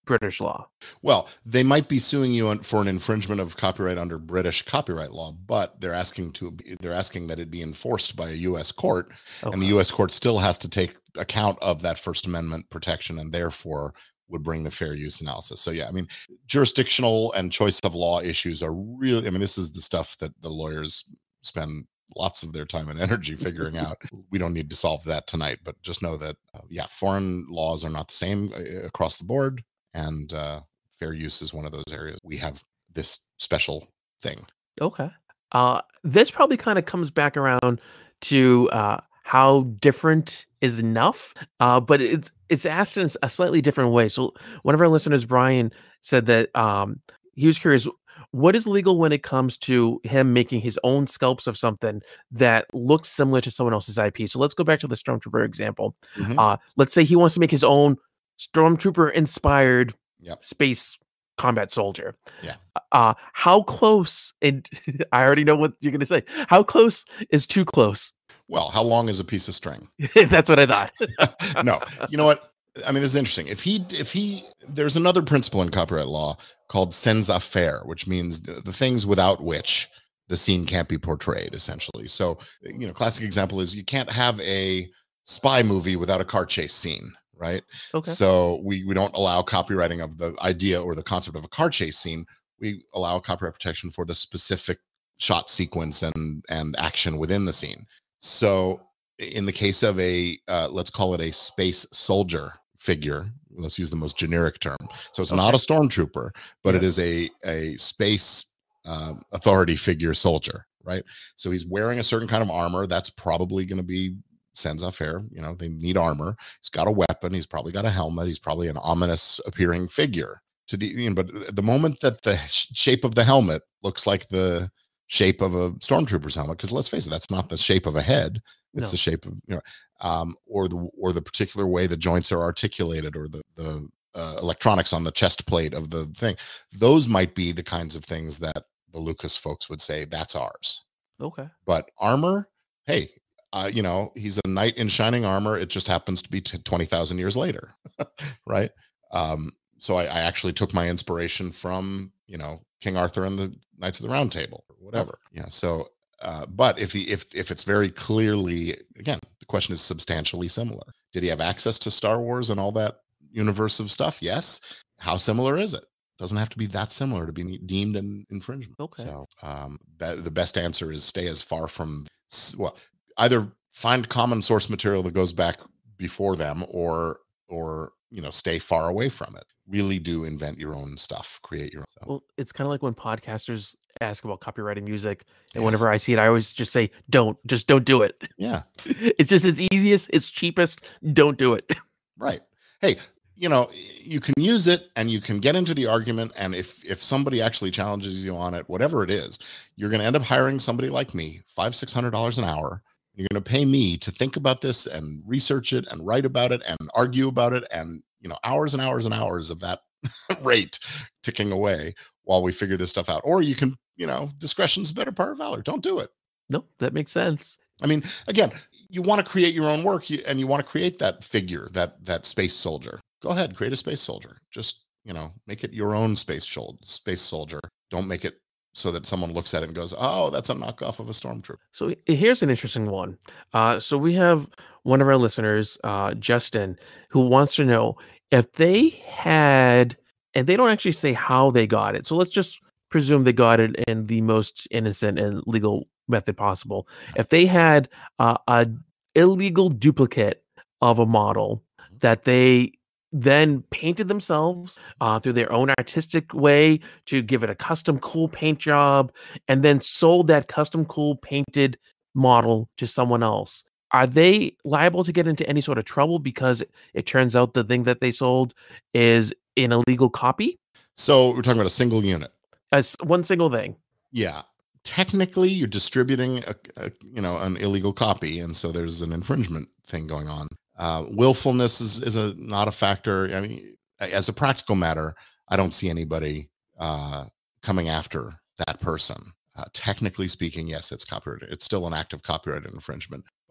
British law. Well, they might be suing you on, for an infringement of copyright under British copyright law, but they're asking to be, they're asking that it be enforced by a U S court, Okay. and the U S court still has to take account of that First Amendment protection, and therefore would bring the fair use analysis. So yeah, I mean, jurisdictional and choice of law issues are really, I mean, this is the stuff that the lawyers spend lots of their time and energy figuring out. We don't need to solve that tonight, but just know that, uh, yeah, foreign laws are not the same uh, across the board. And uh, fair use is one of those areas we have this special thing. Okay. Uh, this probably kind of comes back around to uh, how different is enough, uh, but it's it's asked in a slightly different way. So one of our listeners, Brian, said that um, he was curious, what is legal when it comes to him making his own sculpts of something that looks similar to someone else's I P? So let's go back to the Stormtrooper example. Mhm. Uh, let's say he wants to make his own Stormtrooper-inspired Yep. space combat soldier. Yeah. Uh, how close, and I already know what you're going to say, how close is too close? Well, how long is a piece of string? That's what I thought. No, you know what? I mean, this is interesting. If he, if he, there's another principle in copyright law called senza faire, which means the, the things without which the scene can't be portrayed, essentially. So, you know, classic example is you can't have a spy movie without a car chase scene, right? Okay. So we, we don't allow copywriting of the idea or the concept of a car chase scene. We allow copyright protection for the specific shot sequence and, and action within the scene. So in the case of a, uh, let's call it a space soldier figure, let's use the most generic term. So it's Okay. not a stormtrooper, but Yeah. it is a, a space um, authority figure soldier, right? So he's wearing a certain kind of armor. That's probably going to be senza faire. You know, they need armor. He's got a weapon. He's probably got a helmet. He's probably an ominous appearing figure. To the, you know, but the moment that the sh- shape of the helmet looks like the shape of a stormtrooper's helmet, because let's face it, that's not the shape of a head. It's No. the shape of, you know, um, or the or the particular way the joints are articulated, or the the uh, electronics on the chest plate of the thing. Those might be the kinds of things that the Lucas folks would say that's ours. Okay. But armor, hey, uh, you know, he's a knight in shining armor. It just happens to be t- twenty thousand years later, right? Um, so I, I actually took my inspiration from, you know, King Arthur and the Knights of the Round Table, or whatever. Yeah. So, uh, but if he, if if it's very clearly, again, the question is substantially similar. Did he have access to Star Wars and all that universe of stuff? Yes. How similar is it? Doesn't have to be that similar to be deemed an infringement. Okay. So, um, that, the best answer is stay as far from, well, either find common source material that goes back before them, or or you know, stay far away from it. Really do invent your own stuff, create your own stuff. Well, it's kind of like when podcasters ask about copyrighting music, and whenever I see it, I always just say, "Don't, just don't do it." Yeah, It's just it's easiest, it's cheapest. Don't do it. right. Hey, you know, you can use it and you can get into the argument, and if if somebody actually challenges you on it, whatever it is, you're going to end up hiring somebody like me, five six hundred dollars an hour. You're going to pay me to think about this and research it and write about it and argue about it, and you know, hours and hours and hours of that rate ticking away while we figure this stuff out. Or you can, you know, discretion's the better part of valor. Don't do it. No, that makes sense. I mean, again, you want to create your own work, you, and you want to create that figure, that that space soldier. Go ahead, create a space soldier. Just, you know, make it your own space sol- space soldier. Don't make it so that someone looks at it and goes, "Oh, that's a knockoff of a stormtrooper." So he- here's an interesting one. Uh, so we have one of our listeners, uh, Justin, who wants to know if they had, and they don't actually say how they got it. So let's just presume they got it in the most innocent and legal method possible. If they had uh, a illegal duplicate of a model that they then painted themselves uh, through their own artistic way to give it a custom cool paint job, and then sold that custom cool painted model to someone else, are they liable to get into any sort of trouble because it turns out the thing that they sold is an illegal copy? So we're talking about a single unit. As one single thing. Yeah. Technically, you're distributing a, a you know, an illegal copy, and so there's an infringement thing going on. Uh, willfulness is is a not a factor. I mean, as a practical matter, I don't see anybody uh, coming after that person. Uh, technically speaking, yes, it's copyrighted. It's still an act of copyright infringement. But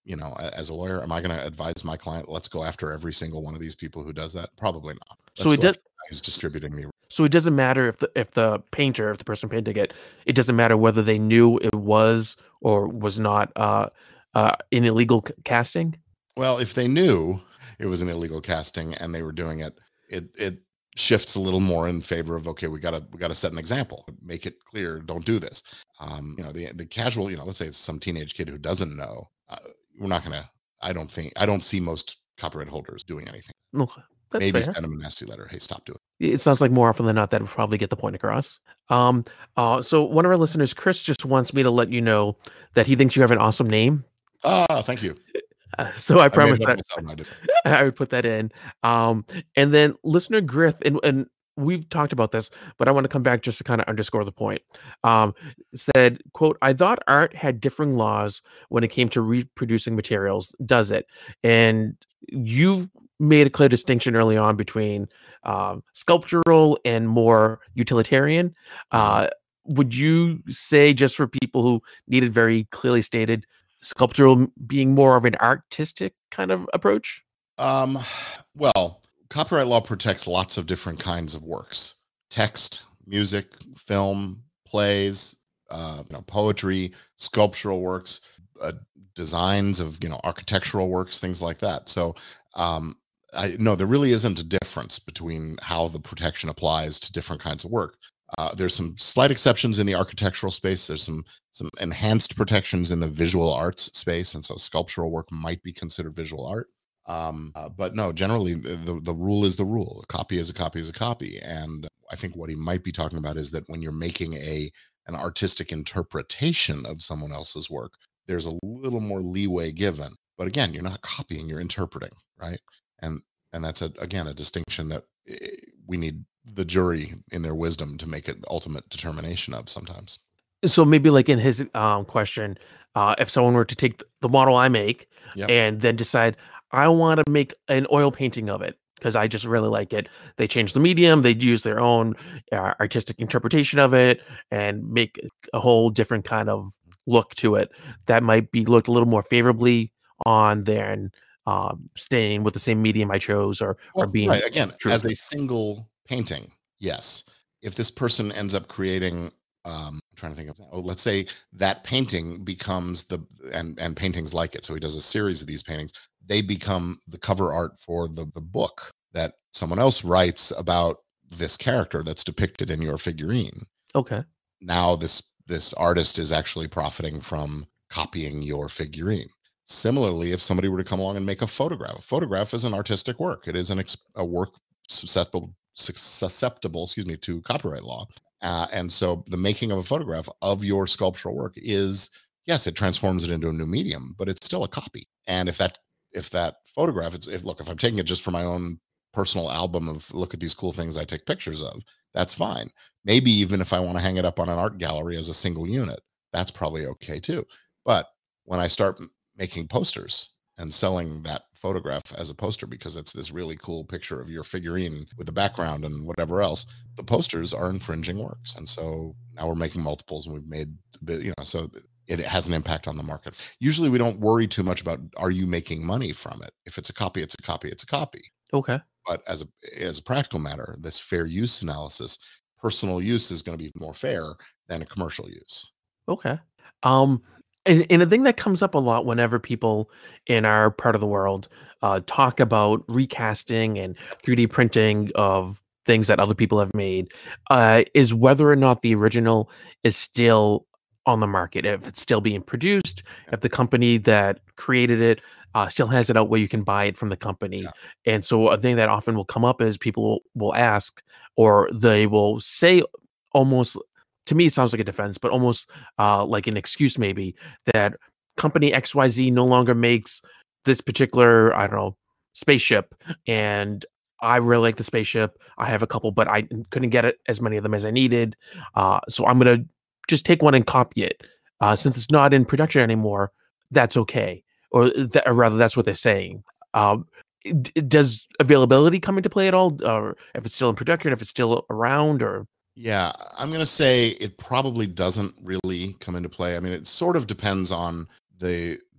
you know, a- as a lawyer, am I going to advise my client, let's go after every single one of these people who does that? Probably not. So Let's it go does. after the guy who's distributing the. So it doesn't matter if the if the painter, if the person painting it, it doesn't matter whether they knew it was or was not uh, uh, an illegal c- casting. Well, if they knew it was an illegal casting and they were doing it, it it shifts a little more in favor of, okay, we gotta we gotta set an example, make it clear, don't do this. Um, you know, the the casual, you know, let's say it's some teenage kid who doesn't know. Uh, we're not gonna. I don't think I don't see most copyright holders doing anything. Okay, that's Maybe fair. send them a nasty letter. Hey, stop doing It sounds like more often than not that would probably get the point across. Um, uh, so one of our listeners, Chris, just wants me to let you know that he thinks you have an awesome name. it. Ah, thank you. Uh, so I I made promise it up that myself. I just, I would put that in. Um, and then listener Griff, and, and we've talked about this, but I want to come back just to kind of underscore the point. Um, said, quote, I thought art had differing laws when it came to reproducing materials. Does it? And you've made a clear distinction early on between um, sculptural and more utilitarian. Mhm. Uh, would you say, just for people who need it very clearly stated, sculptural being more of an artistic kind of approach? Um, well, copyright law protects lots of different kinds of works: text, music, film, plays, uh, you know, poetry, sculptural works, uh, designs of, you know, architectural works, things like that. So, um, I no, there really isn't a difference between how the protection applies to different kinds of work. Uh, there's some slight exceptions in the architectural space. There's some some enhanced protections in the visual arts space, and so sculptural work might be considered visual art. Um, uh, but no, generally the, the the rule is the rule. A copy is a copy is a copy. And I think what he might be talking about is that when you're making a an artistic interpretation of someone else's work, there's a little more leeway given. But again, you're not copying, you're interpreting, right? And and that's a, again, a distinction that eh, we need the jury in their wisdom to make an ultimate determination of sometimes. So maybe like in his um, question, uh, if someone were to take th- the model I make Yep. and then decide I want to make an oil painting of it because I just really like it, they change the medium, they use their own uh, artistic interpretation of it and make a whole different kind of look to it that might be looked a little more favorably on than um, staying with the same medium I chose or or Well, being right. Again, true. as a single painting, yes. If this person ends up creating, um, I'm trying to think of, oh, let's say that painting becomes the, and and paintings like it. So he does a series of these paintings. They become the cover art for the the book that someone else writes about this character that's depicted in your figurine. Okay. Now this this artist is actually profiting from copying your figurine. Similarly, if somebody were to come along and make a photograph, a photograph is an artistic work. It is an ex- a work susceptible susceptible, excuse me, to copyright law. Uh, and so the making of a photograph of your sculptural work is, yes, it transforms it into a new medium, but it's still a copy. And if that if that photograph, it's if look, if I'm taking it just for my own personal album of look at these cool things I take pictures of, that's fine. Maybe even if I want to hang it up on an art gallery as a single unit, that's probably okay too. But when I start m- making posters and selling that photograph as a poster because it's this really cool picture of your figurine with the background and whatever else, the posters are infringing works. And so now we're making multiples and we've made, a bit, you know, so it has an impact on the market. Usually we don't worry too much about are you making money from it? If it's a copy, it's a copy, it's a copy. Okay. But as a as a practical matter, this fair use analysis, personal use is going to be more fair than a commercial use. Okay. Um, and, and a thing that comes up a lot whenever people in our part of the world uh, talk about recasting and three D printing of things that other people have made uh, is whether or not the original is still on the market, if it's still being produced, if the company that created it uh, still has it out where you can buy it from the company. Yeah. And so a thing that often will come up is people will, will ask or they will say almost to me it sounds like a defense, but almost uh, like an excuse maybe that company X Y Z no longer makes this particular, I don't know, spaceship. And I really like the spaceship. I have a couple, but I couldn't get it as many of them as I needed. Uh, so I'm going to just take one and copy it. Uh, since it's not in production anymore, that's okay. Or, th- or rather, that's what they're saying. Um, d- does availability come into play at all? Or if it's still in production, if it's still around, or Yeah, I'm going to say it probably doesn't really come into play. I mean, it sort of depends on the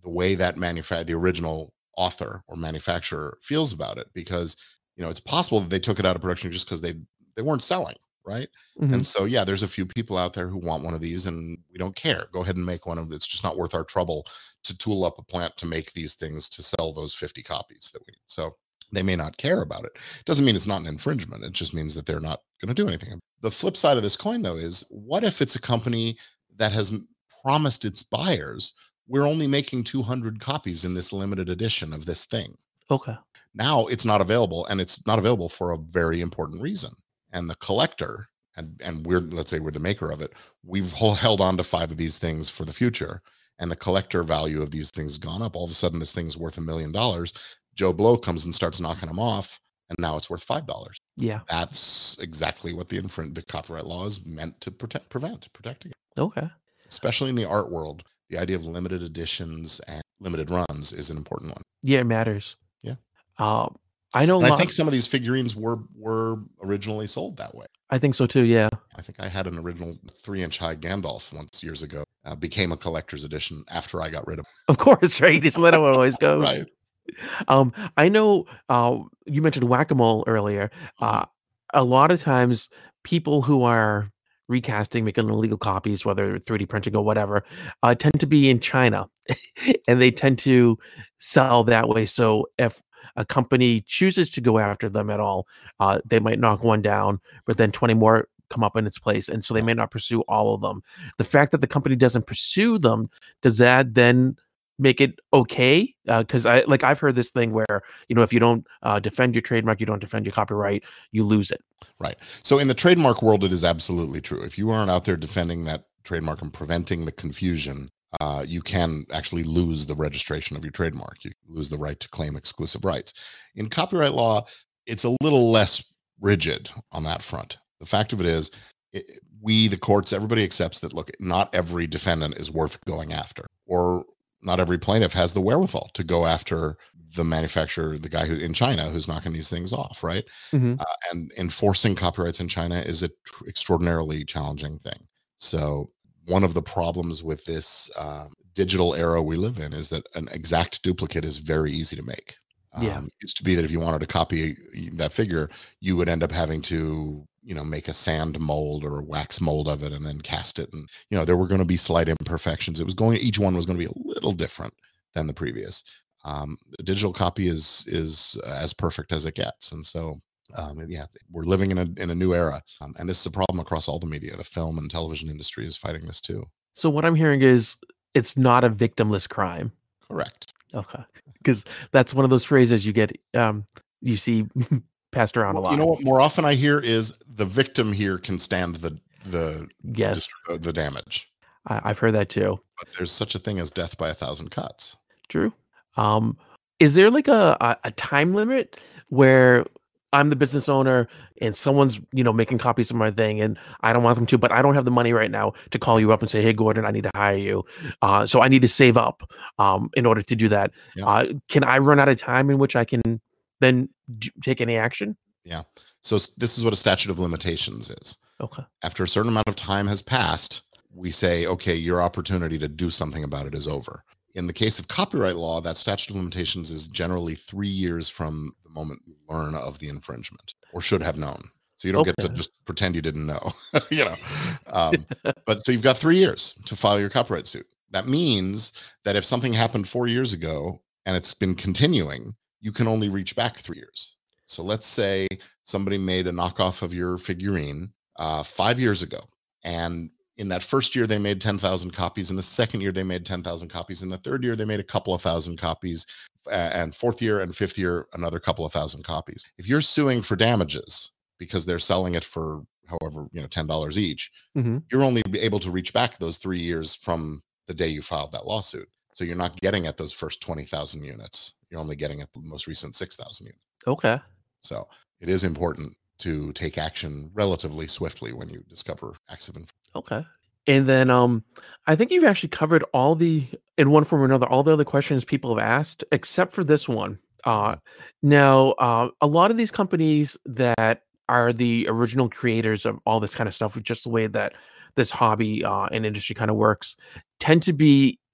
the way that manufa- the original author or manufacturer feels about it, because you know it's possible that they took it out of production just because they they weren't selling, right? Mhm. And so yeah, there's a few people out there who want one of these, and we don't care. Go ahead and make one of them. It's just not worth our trouble to tool up a plant to make these things to sell those fifty copies that we need. So they may not care about it. Doesn't mean it's not an infringement. It just means that they're not going to do anything. The flip side of this coin, though, is what if it's a company that has m- promised its buyers, we're only making two hundred copies in this limited edition of this thing. Okay. Now it's not available, and it's not available for a very important reason. And the collector, and and we're, let's say we're the maker of it, we've hol- held on to five of these things for the future, and the collector value of these things has gone up. All of a sudden this thing's worth a million dollars. Joe Blow comes and starts knocking them off, and now it's worth five dollars. Yeah. That's exactly what the infring the copyright law is meant to protect, prevent, protecting it. Okay. Especially in the art world, the idea of limited editions and limited runs is an important one. Yeah, it matters. Yeah. Um, I know a And I lot. think some of these figurines were were originally sold that way. I think so too. Yeah. I think I had an original three-inch high Gandalf once years ago. Uh, became a collector's edition after I got rid of Of course, right? Isn't that how it always it. goes? Right. Um, I know uh, you mentioned whack-a-mole earlier. Uh, a lot of times, people who are recasting, making illegal copies, whether three D printing or whatever, uh, tend to be in China, and they tend to sell that way. So if a company chooses to go after them at all, uh, they might knock one down, but then twenty more come up in its place, and so they may not pursue all of them. The fact that the company doesn't pursue them, does that then make it okay? Because I like I've heard this thing where, you know, if you don't uh, defend your trademark, you don't defend your copyright, you lose it. Right. So in the trademark world, it is absolutely true. If you aren't out there defending that trademark and preventing the confusion, uh, you can actually lose the registration of your trademark. You lose the right to claim exclusive rights. In copyright law, it's a little less rigid on that front. The fact of it is, it, we, the courts, everybody accepts that, look, not every defendant is worth going after, or not every plaintiff has the wherewithal to go after the manufacturer, the guy who in China who's knocking these things off, right? Mhm. Uh, and enforcing copyrights in China is an tr- extraordinarily challenging thing. So one of the problems with this um, digital era we live in is that an exact duplicate is very easy to make. Um, Yeah. It used to be that if you wanted to copy that figure, you would end up having to, you know, make a sand mold or a wax mold of it and then cast it. And, you know, there were going to be slight imperfections. It was going, each one was going to be a little different than the previous. Um, a digital copy is, is as perfect as it gets. And so, um, yeah, we're living in a, in a new era. Um, and this is a problem across all the media. The film and television industry is fighting this too. So what I'm hearing is it's not a victimless crime. Correct. Okay. Because that's one of those phrases you get, um, you see passed around a Well, lot. you know what more often I hear is the victim here can stand the, the, Yes, dist- uh, the damage. I, I've heard that too. But there's such a thing as death by a thousand cuts. True. Um, is there like a, a, a time limit where I'm the business owner and someone's, you know, making copies of my thing and I don't want them to, but I don't have the money right now to call you up and say, hey, Gordon, I need to hire you. Uh, so I need to save up um, in order to do that. Yeah. Uh, can I run out of time in which I can then d- take any action? Yeah. So s- this is what a statute of limitations is. Okay. After a certain amount of time has passed, we say, okay, your opportunity to do something about it is over. In the case of copyright law, that statute of limitations is generally three years from the moment you learn of the infringement or should have known. So you don't get to Okay. just pretend you didn't know, you know. Um, but so you've got three years to file your copyright suit. That means that if something happened four years ago and it's been continuing, you can only reach back three years. So let's say somebody made a knockoff of your figurine uh, five years ago, and in that first year they made ten thousand copies. In the second year they made ten thousand copies. In the third year they made a couple of thousand copies, uh, and fourth year and fifth year another couple of thousand copies. If you're suing for damages because they're selling it for however, you know, ten dollars each, hmm you're only able to reach back those three years from the day you filed that lawsuit. So you're not getting at those first twenty thousand units. You're only getting at the most recent six thousand units. Okay. So it is important to take action relatively swiftly when you discover acts of infringement. Okay. And then um I think you've actually covered all the in one form or another, all the other questions people have asked, except for this one. Uh now uh a lot of these companies that are the original creators of all this kind of stuff, with just the way that this hobby uh and industry kind of works, tend to be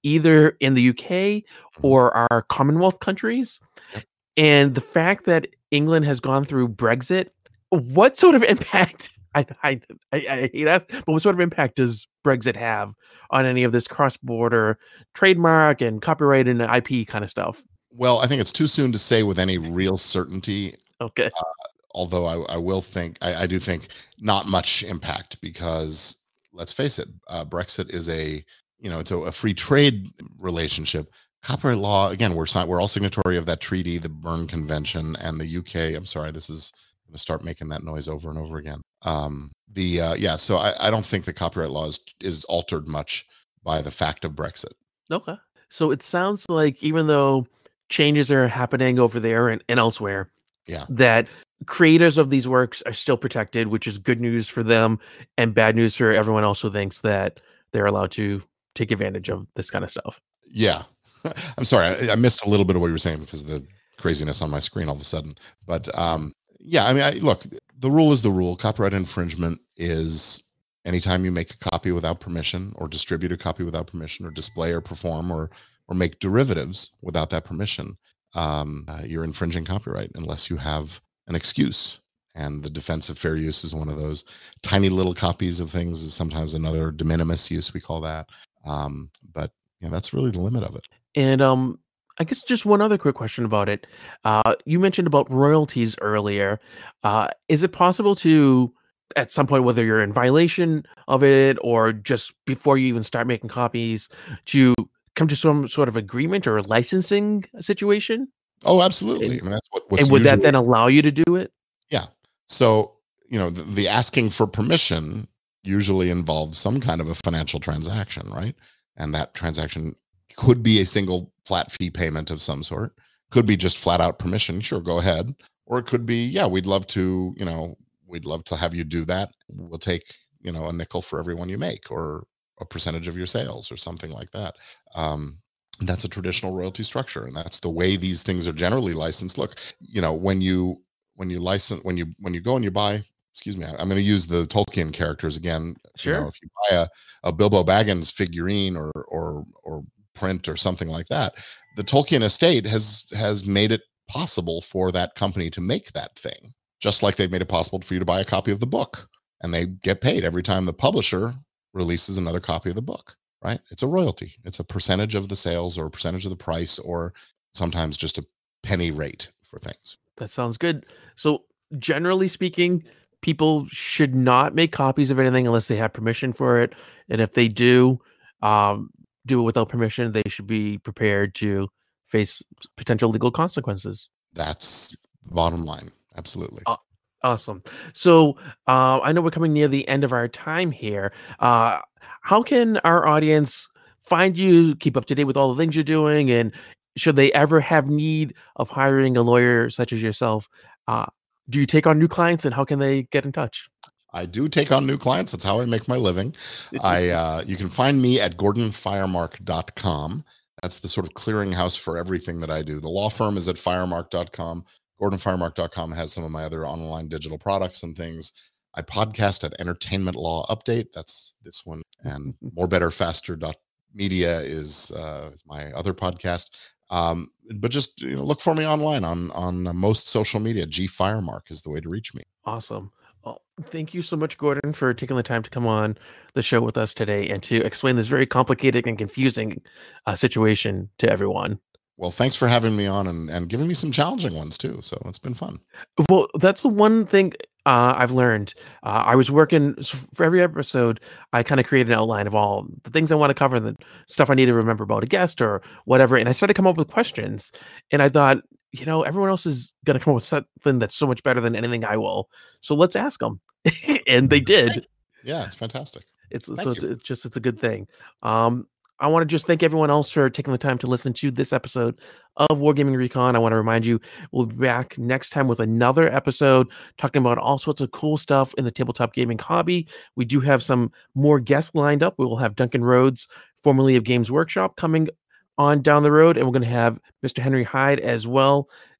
either in the U K Mhm. or our Commonwealth countries. Yep. And the fact that England has gone through Brexit, what sort of impact I I I I hate that, but what sort of impact does Brexit have on any of this cross-border trademark and copyright and I P kind of stuff? Well, I think it's too soon to say with any real certainty. Okay. Although I, I will think I, I do think not much impact because let's face it, uh, Brexit is a you know it's a, a free trade relationship. Copyright law again, we're si- we're all signatory of that treaty, the Berne Convention, and the U K. I'm sorry, this is going to start making that noise over and over again. Um, the uh, yeah, so I, I don't think the copyright law is is altered much by the fact of Brexit. Okay. So it sounds like even though changes are happening over there and, and elsewhere, Yeah. that creators of these works are still protected, which is good news for them and bad news for everyone else who thinks that they're allowed to take advantage of this kind of stuff. Yeah. I'm sorry. I, I missed a little bit of what you were saying because of the craziness on my screen all of a sudden. But um, yeah, I mean, I, look, the rule is the rule. Copyright infringement is anytime you make a copy without permission or distribute a copy without permission or display or perform or or make derivatives without that permission, um, uh, you're infringing copyright unless you have an excuse. And the defense of fair use is one of those. Tiny little copies of things is sometimes another de minimis use, we call that. Um, but yeah, that's really the limit of it. And um, I guess just one other quick question about it. Uh, you mentioned about royalties earlier. Uh, is it possible to, at some point, whether you're in violation of it or just before you even start making copies, to come to some sort of agreement or licensing situation? Oh, absolutely. And, I mean, that's what, what's and would that usually, then allow you to do it? yeah. So, you know, the, the asking for permission usually involves some kind of a financial transaction, right? And that transaction could be a single flat fee payment of some sort, could be just flat out permission. Sure, go ahead. Or it could be, yeah, we'd love to, you know, we'd love to have you do that. We'll take, you know, a nickel for every one you make or a percentage of your sales or something like that. Um, that's a traditional royalty structure. And that's the way these things are generally licensed. Look, you know, when you, when you license, when you, when you go and you buy, excuse me, I'm going to use the Tolkien characters again. You know, Sure. if you buy a, a Bilbo Baggins figurine or, or, or print or something like that, the Tolkien estate has has made it possible for that company to make that thing, just like they've made it possible for you to buy a copy of the book, and they get paid every time the publisher releases another copy of the book, right? It's a royalty. It's a percentage of the sales or a percentage of the price or sometimes just a penny rate for things. That sounds good. So, generally speaking, people should not make copies of anything unless they have permission for it. And if they do, um, do it without permission, they should be prepared to face potential legal consequences. That's the bottom line. Absolutely. Aw- Awesome. So, uh, I know we're coming near the end of our time here. Uh, how can our audience find you, keep up to date with all the things you're doing, and should they ever have need of hiring a lawyer such as yourself, uh, do you take on new clients, and how can they get in touch? I do take on new clients. That's how I make my living. I uh, You can find me at gordon firemark dot com. That's the sort of clearinghouse for everything that I do. The law firm is at firemark dot com. gordon firemark dot com has some of my other online digital products and things. I podcast at Entertainment Law Update. That's this one. And more better faster dot media is uh, is my other podcast. Um, but just you know, look for me online on on most social media. G Firemark is the way to reach me. Awesome. Well, thank you so much, Gordon, for taking the time to come on the show with us today and to explain this very complicated and confusing uh, situation to everyone. Well, thanks for having me on and, and giving me some challenging ones too. So it's been fun. Well, that's the one thing uh, I've learned. Uh, I was working so for every episode. I kind of created an outline of all the things I want to cover, the stuff I need to remember about a guest or whatever. And I started to come up with questions. And I thought, you know, everyone else is going to come up with something that's so much better than anything I will. So let's ask them. And they did. Yeah, it's fantastic. It's Thank so it's, you. it's just it's a good thing. Um, I want to just thank everyone else for taking the time to listen to this episode of Wargaming Recon. I want to remind you we'll be back next time with another episode talking about all sorts of cool stuff in the tabletop gaming hobby. We do have some more guests lined up. We will have Duncan Rhodes, formerly of Games Workshop, coming on down the road, and we're going to have Mister Henry Hyde as well.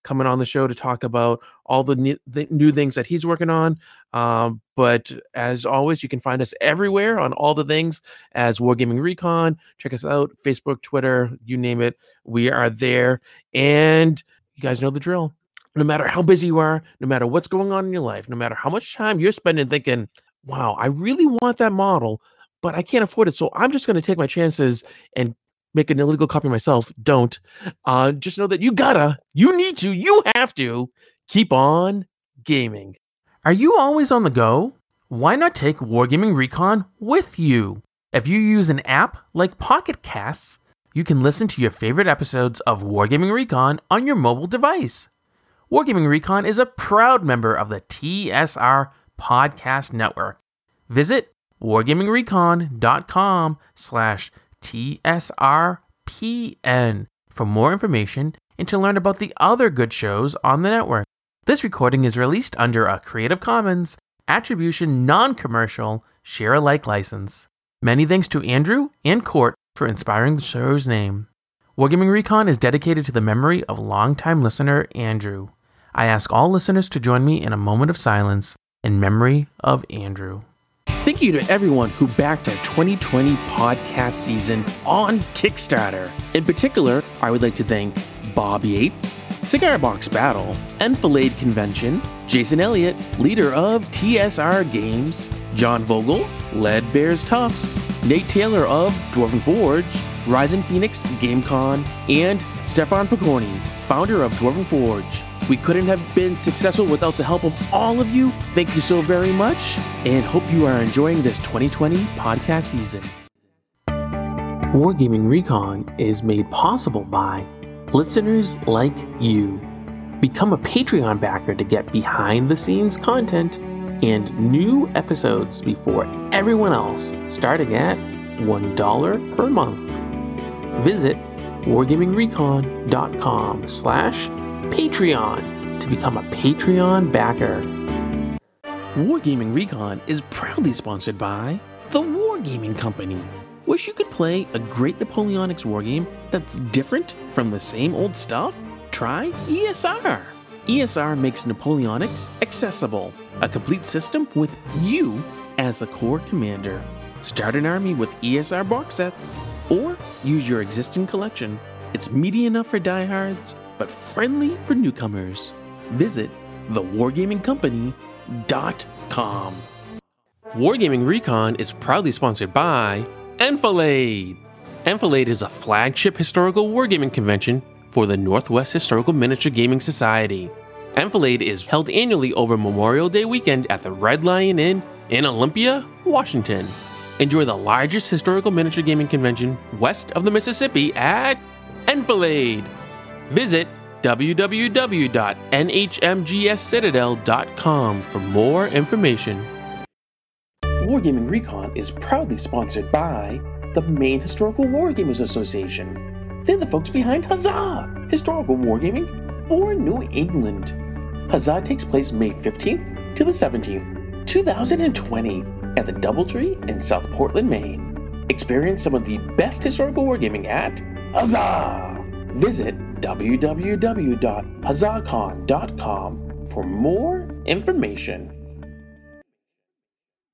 coming on the show to talk about all the new, the new things that he's working on. Um, but as always, you can find us everywhere on all the things as Wargaming Recon. Check us out, Facebook, Twitter, you name it. We are there. And you guys know the drill. No matter how busy you are, no matter what's going on in your life, no matter how much time you're spending thinking, wow, I really want that model, but I can't afford it. So I'm just going to take my chances and make an illegal copy myself. Don't. Uh, just know that you gotta, you need to, you have to keep on gaming. Are you always on the go? Why not take Wargaming Recon with you? If you use an app like Pocket Casts, you can listen to your favorite episodes of Wargaming Recon on your mobile device. Wargaming Recon is a proud member of the T S R Podcast Network. Visit wargamingrecon.com slash TSRPN for more information and to learn about the other good shows on the network. This recording is released under a Creative Commons Attribution Non-Commercial Share-alike license. Many thanks to Andrew and Court for inspiring the show's name. Wargaming Recon is dedicated to the memory of longtime listener Andrew. I ask all listeners to join me in a moment of silence in memory of Andrew. Thank you to everyone who backed our twenty twenty podcast season on Kickstarter. In particular, I would like to thank Bob Yates, Cigar Box Battle, Enfilade Convention, Jason Elliott, leader of T S R Games, John Vogel, Lead Bears Tufts, Nate Taylor of Dwarven Forge, Rising Phoenix GameCon, and Stefan Pagoni, founder of Dwarven Forge. We couldn't have been successful without the help of all of you. Thank you so very much, and hope you are enjoying this twenty twenty podcast season. Wargaming Recon is made possible by listeners like you. Become a Patreon backer to get behind-the-scenes content and new episodes before everyone else, starting at one dollar per month. Visit wargamingrecon.com slash Patreon to become a Patreon backer. Wargaming Recon is proudly sponsored by the Wargaming Company. Wish you could play a great Napoleonics wargame that's different from the same old stuff? Try E S R. E S R makes Napoleonics accessible, a complete system with you as a core commander. Start an army with E S R box sets, or use your existing collection. It's meaty enough for diehards, but friendly for newcomers. Visit the wargaming company dot com. Wargaming Recon is proudly sponsored by Enfilade. Enfilade is a flagship historical wargaming convention for the Northwest Historical Miniature Gaming Society. Enfilade is held annually over Memorial Day weekend at the Red Lion Inn in Olympia, Washington. Enjoy the largest historical miniature gaming convention west of the Mississippi at Enfilade. Visit w w w dot n h m g s citadel dot com for more information. Wargaming Recon is proudly sponsored by the Maine Historical Wargamers Association. They're the folks behind Huzzah! Historical Wargaming for New England. Huzzah takes place May fifteenth to the seventeenth, two thousand twenty at the Doubletree in South Portland, Maine. Experience some of the best historical wargaming at Huzzah! Visit w w w dot huzzahcon dot com for more information.